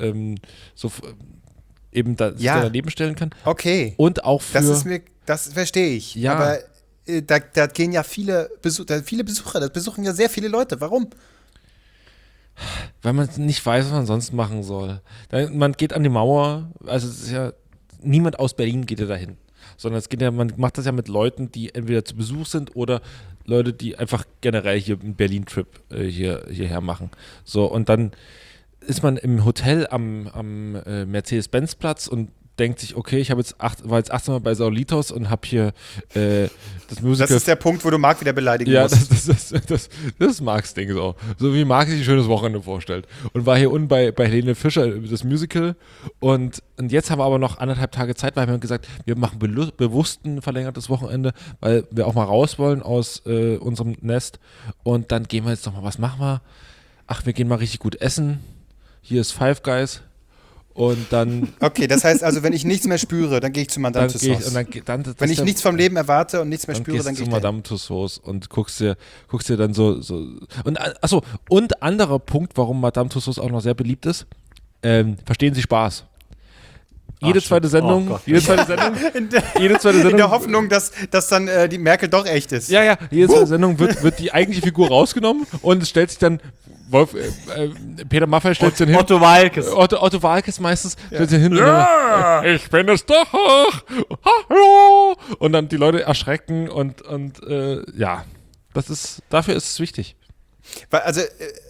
eben da sich daneben stellen kann. Okay. Und auch für. Das verstehe ich. Ja. Aber da gehen ja viele Besucher, das besuchen ja sehr viele Leute. Warum? Weil man nicht weiß, was man sonst machen soll. Man geht an die Mauer, also es ist ja, niemand aus Berlin geht ja dahin. Sondern man macht das ja mit Leuten, die entweder zu Besuch sind oder Leute, die einfach generell hier einen Berlin-Trip hierher machen. So, und dann ist man im Hotel am Mercedes-Benz-Platz und denkt sich, okay, ich war jetzt 18 Mal bei Saulitos und habe hier das Musical. Das ist der Punkt, wo du Marc wieder beleidigen ja, musst. Das ist Marcs Ding so. So wie Marc sich ein schönes Wochenende vorstellt. Und war hier unten bei Helene Fischer das Musical. Und jetzt haben wir aber noch 1,5 Tage Zeit, weil wir haben gesagt, wir machen bewusst ein verlängertes Wochenende, weil wir auch mal raus wollen aus unserem Nest. Und dann gehen wir jetzt noch mal, was machen wir? Ach, wir gehen mal richtig gut essen. Hier ist Five Guys. Und dann. Okay, das heißt also, wenn ich nichts mehr spüre, dann gehe ich zu Madame Tussauds. Wenn ich nichts vom Leben erwarte und nichts mehr spüre, dann gehe ich zu Madame Tussauds und guckst dir dann so. Und anderer Punkt, warum Madame Tussauds auch noch sehr beliebt ist, verstehen Sie Spaß. Jede zweite Sendung. In der Hoffnung, dass dann die Merkel doch echt ist. Ja, jede zweite Sendung wird die eigentliche Figur rausgenommen und es stellt sich dann Peter Maffay stellt sich hin. Otto Waalkes. Otto Waalkes meistens stellt sich hin. Ja, ich bin es doch. Hallo. Und dann die Leute erschrecken und ja, dafür ist es wichtig. Also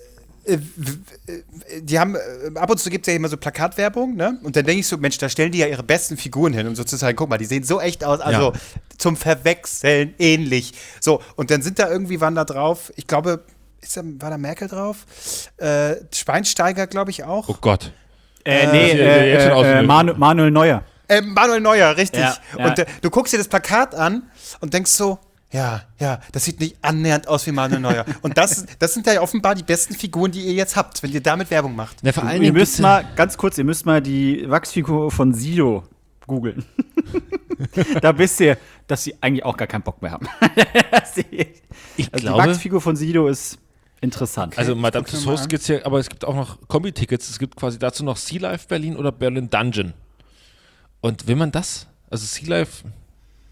die haben, ab und zu gibt es ja immer so Plakatwerbung, ne? Und dann denke ich so, Mensch, da stellen die ja ihre besten Figuren hin, um so zu sagen, guck mal, die sehen so echt aus, also zum Verwechseln ähnlich. So, und dann waren da drauf, ich glaube, war da Merkel drauf? Schweinsteiger, glaube ich, auch. Oh Gott. Manuel Neuer. Manuel Neuer, richtig. Ja. Und du guckst dir das Plakat an und denkst so, ja, das sieht nicht annähernd aus wie Manuel Neuer. Und das sind ja offenbar die besten Figuren, die ihr jetzt habt, wenn ihr damit Werbung macht. Ja, vor allem Ihr müsst mal die Wachsfigur von Sido googeln. Da wisst ihr, dass sie eigentlich auch gar keinen Bock mehr haben. Die Wachsfigur von Sido ist interessant. Also Madame Tussauds gibt es hier, aber es gibt auch noch Kombi-Tickets. Es gibt quasi dazu noch Sea Life Berlin oder Berlin Dungeon. Und will man das? Also Sea Life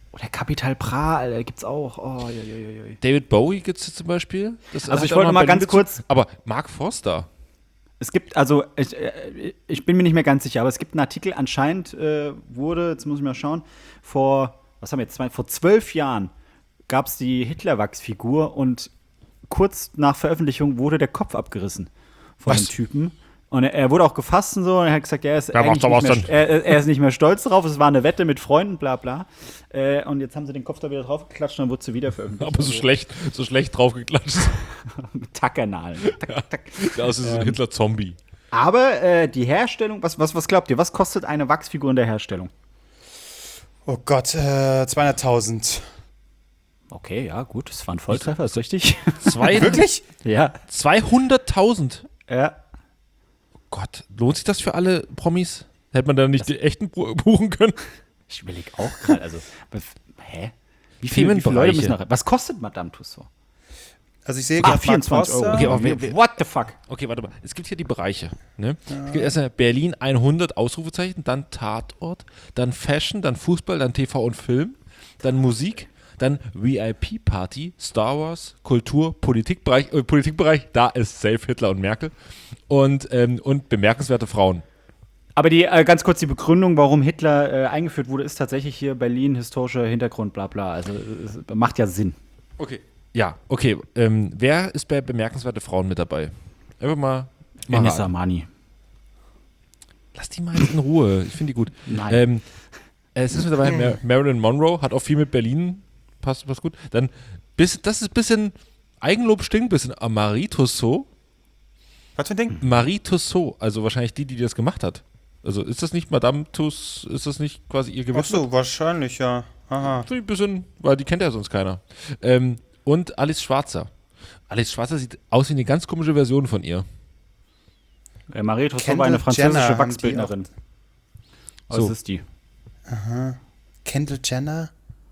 Oder Capital Bra, Alter, gibt's auch. Oh, joi. David Bowie gibt es zum Beispiel. Also ich wollte mal ganz kurz. Aber Mark Forster. Es gibt, also ich bin mir nicht mehr ganz sicher, aber es gibt einen Artikel, anscheinend wurde, jetzt muss ich mal schauen, vor 12 Jahren gab es die Hitler-Wachsfigur und kurz nach Veröffentlichung wurde der Kopf abgerissen von dem Typen. Und er wurde auch gefasst und so, und er hat gesagt, er ist nicht mehr stolz drauf, es war eine Wette mit Freunden, bla bla. Und jetzt haben sie den Kopf da wieder draufgeklatscht und dann wurde sie wieder veröffentlicht. Aber so schlecht draufgeklatscht. Mit Tackernalen. Ja, das ist ein Hitler-Zombie. Aber die Herstellung, was glaubt ihr, was kostet eine Wachsfigur in der Herstellung? Oh Gott, 200.000. Okay, ja, gut, das war ein Volltreffer, ist richtig. Wirklich? Ja. 200.000? Ja. Gott, lohnt sich das für alle Promis? Hätte man da nicht die echten buchen können? Ich überlege auch gerade, also, hä? Wie viele Leute müssen noch? Was kostet Madame Tussauds? Also ich sehe gerade 24 Euro. Okay, aber what the fuck? Okay, warte mal. Es gibt hier die Bereiche. Ne? Es gibt erstmal Berlin 100 Ausrufezeichen, dann Tatort, dann Fashion, dann Fußball, dann TV und Film, dann Musik, dann VIP-Party, Star Wars, Kultur, Politikbereich, da ist safe Hitler und Merkel und bemerkenswerte Frauen. Aber ganz kurz die Begründung, warum Hitler eingeführt wurde, ist tatsächlich hier Berlin, historischer Hintergrund, bla bla. Also es macht ja Sinn. Okay. Ja, okay. Wer ist bei bemerkenswerte Frauen mit dabei? Einfach mal. Vanessa Mani. Lass die mal jetzt in Ruhe. Ich finde die gut. Nein. Es ist mit dabei Marilyn Monroe, hat auch viel mit Berlin. Passt gut. Dann, das ist ein bisschen Eigenlob stinkt, ein bisschen Marie Tussauds. Was für ein Ding? Marie Tussauds, also wahrscheinlich die das gemacht hat. Also ist das nicht Madame Tuss, ist das nicht quasi ihr Gewinn? Ach so, wahrscheinlich, ja. Aha. So ein bisschen, weil die kennt ja sonst keiner. Und Alice Schwarzer. Alice Schwarzer sieht aus wie eine ganz komische Version von ihr. Marie Tussauds war eine französische Wachsbildnerin. So. Das ist die. Aha. Kendall Jenner?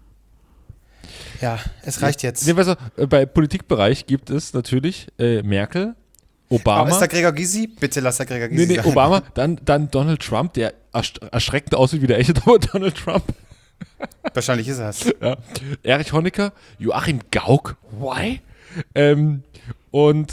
Ja, es reicht jetzt. Nee, weißt du, bei Politikbereich gibt es natürlich Merkel, Obama. Aber ist da Gregor Gysi? Bitte lass da Gregor Gysi sein. Obama, dann Donald Trump, der erschreckend aussieht wie der echte Donald Trump. Wahrscheinlich ist er es. Ja. Erich Honecker, Joachim Gauck, why? Und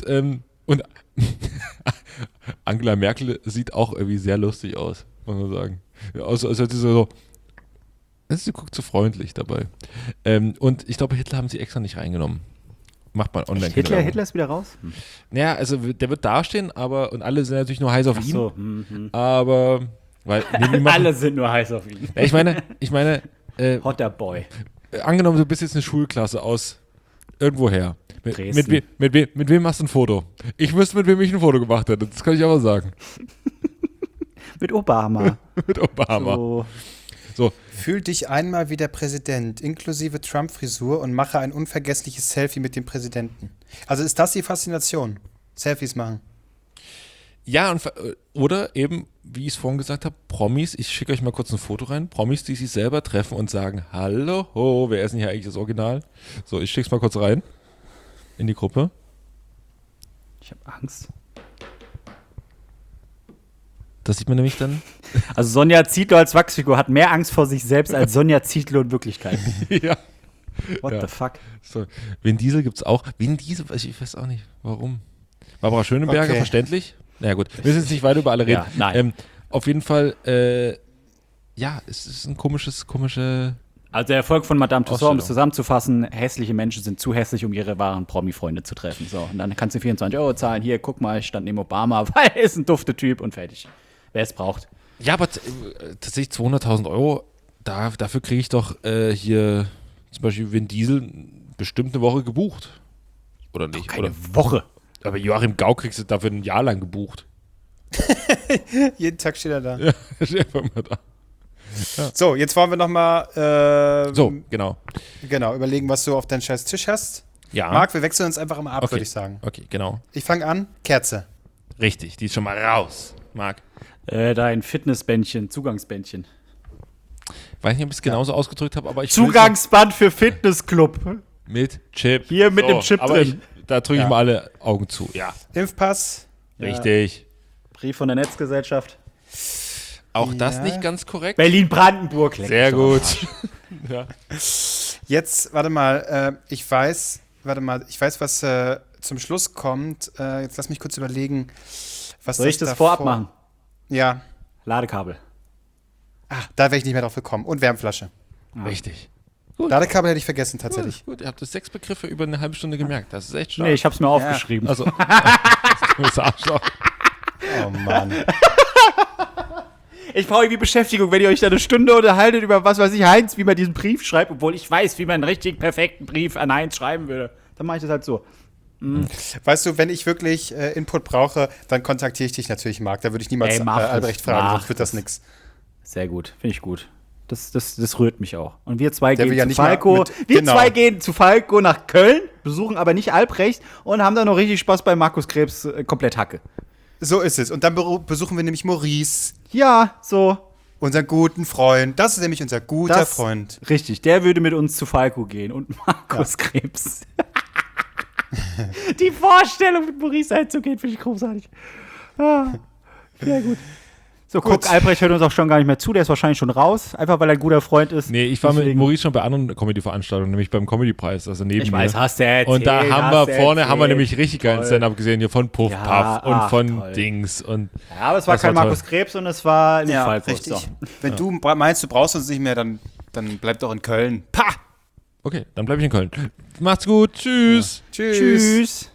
Angela Merkel sieht auch irgendwie sehr lustig aus, muss man sagen. Ja, also sie guckt so freundlich dabei. Und ich glaube, Hitler haben sie extra nicht reingenommen. Macht man online. Hitler ist wieder raus? Naja, also der wird dastehen, und alle sind natürlich nur heiß auf ihn. So. Aber, weil alle sind nur heiß auf ihn. Ja, ich meine Hotter Boy. Angenommen, du bist jetzt eine Schulklasse aus irgendwoher. Mit wem machst du ein Foto? Ich wüsste, mit wem ich ein Foto gemacht hätte. Das kann ich aber sagen. Mit Obama. Mit Obama. So. Fühl dich einmal wie der Präsident, inklusive Trump-Frisur, und mache ein unvergessliches Selfie mit dem Präsidenten. Also ist das die Faszination? Selfies machen. Ja, oder eben, wie ich es vorhin gesagt habe, Promis, ich schicke euch mal kurz ein Foto rein, Promis, die sich selber treffen und sagen, hallo, wer ist denn hier eigentlich das Original? So, ich schicke es mal kurz rein in die Gruppe. Ich habe Angst. Das sieht man nämlich dann. Also Sonja Zietlow als Wachsfigur hat mehr Angst vor sich selbst als Sonja Zietlow in Wirklichkeit. Ja. What the fuck? So, Vin Diesel gibt's auch. Vin Diesel, ich weiß auch nicht, warum. Barbara Schöneberger, Okay. Verständlich. Naja gut, wir müssen jetzt nicht weiter über alle reden. Ja, nein. Auf jeden Fall, es ist ein komische. Also der Erfolg von Madame Tussauds, um es Ausstellung. zusammenzufassen, hässliche Menschen sind zu hässlich, um ihre wahren Promi-Freunde zu treffen. So, und dann kannst du 24 Euro zahlen. Hier, guck mal, ich stand neben Obama, weil er ist ein dufter Typ und fertig. Wer es braucht. Ja, aber tatsächlich 200.000 Euro, dafür kriege ich doch hier zum Beispiel Vin Diesel bestimmt eine Woche gebucht. Oder nicht? Keine Oder? Woche. Aber Joachim Gauck kriegst du dafür ein Jahr lang gebucht. Jeden Tag steht er da. Ja, steht einfach mal da. So, jetzt wollen wir nochmal Genau. überlegen, was du auf deinen scheiß Tisch hast. Ja. Marc, wir wechseln uns einfach immer ab, Okay. würde ich sagen. Okay, genau. Ich fange an. Kerze. Richtig, die ist schon mal raus. Marc. Da ein Fitnessbändchen, Zugangsbändchen. Weiß nicht, ob ich es genauso ausgedrückt habe, aber ich Zugangsband für Fitnessclub. mit Chip. Hier mit dem Chip aber drin. Da drücke ich Ja. mal alle Augen zu. Ja, Impfpass. richtig. Brief von der Netzgesellschaft. Auch das Ja. nicht ganz korrekt. Berlin-Brandenburg. leck Sehr mich doch am gut. Arsch. Ja. Jetzt, ich weiß, was zum Schluss kommt. Jetzt lass mich kurz überlegen, was Soll ich das vorab machen? Ja. Ladekabel. Da wäre ich nicht mehr drauf gekommen. Und Wärmflasche. Richtig. Ladekabel hätte ich vergessen, tatsächlich. Gut, ihr habt das 6 Begriffe über eine halbe Stunde gemerkt. Das ist echt stark. Nee, ich hab's mir aufgeschrieben. Also, das Arschloch. Oh Mann. Ich brauche irgendwie Beschäftigung, wenn ihr euch da eine Stunde unterhaltet über was weiß ich, Heinz, wie man diesen Brief schreibt, obwohl ich weiß, wie man einen richtig perfekten Brief an Heinz schreiben würde. Dann mache ich das halt so. Weißt du, wenn ich wirklich Input brauche, dann kontaktiere ich dich natürlich, Marc. Da würde ich niemals Albrecht fragen, sonst wird das nix. Sehr gut, finde ich gut. Das rührt mich auch. Und wir zwei Der will ja gehen zu nicht mal Falco. mit- Wir genau. zwei gehen zu Falco nach Köln, besuchen aber nicht Albrecht und haben dann noch richtig Spaß bei Markus Krebs komplett Hacke. So ist es. Und dann besuchen wir nämlich Maurice, Ja, so. unseren guten Freund. Das ist nämlich unser guter Freund. Richtig, der würde mit uns zu Falco gehen und Markus Krebs. Die Vorstellung, mit Maurice einzugehen, finde ich großartig. Sehr gut. So, guck, Albrecht hört uns auch schon gar nicht mehr zu, der ist wahrscheinlich schon raus, einfach weil er ein guter Freund ist. Nee, ich war mit Deswegen- Maurice schon bei anderen Comedy-Veranstaltungen, nämlich beim Comedy-Preis, also neben Ich mir. weiß, hast du erzählt. Und da haben wir vorne erzählt. nämlich richtig geilen Toll. Stand-Up gesehen, hier von Puff Ja, Puff und ach, von toll. Dings. Und Ja, aber es war Das kein war toll. Markus Krebs und es war nicht Falco. richtig. So. Wenn du meinst, du brauchst uns nicht mehr, dann bleib doch in Köln. okay, dann bleibe ich in Köln. Macht's gut, tschüss. Tschüss. Tschüss.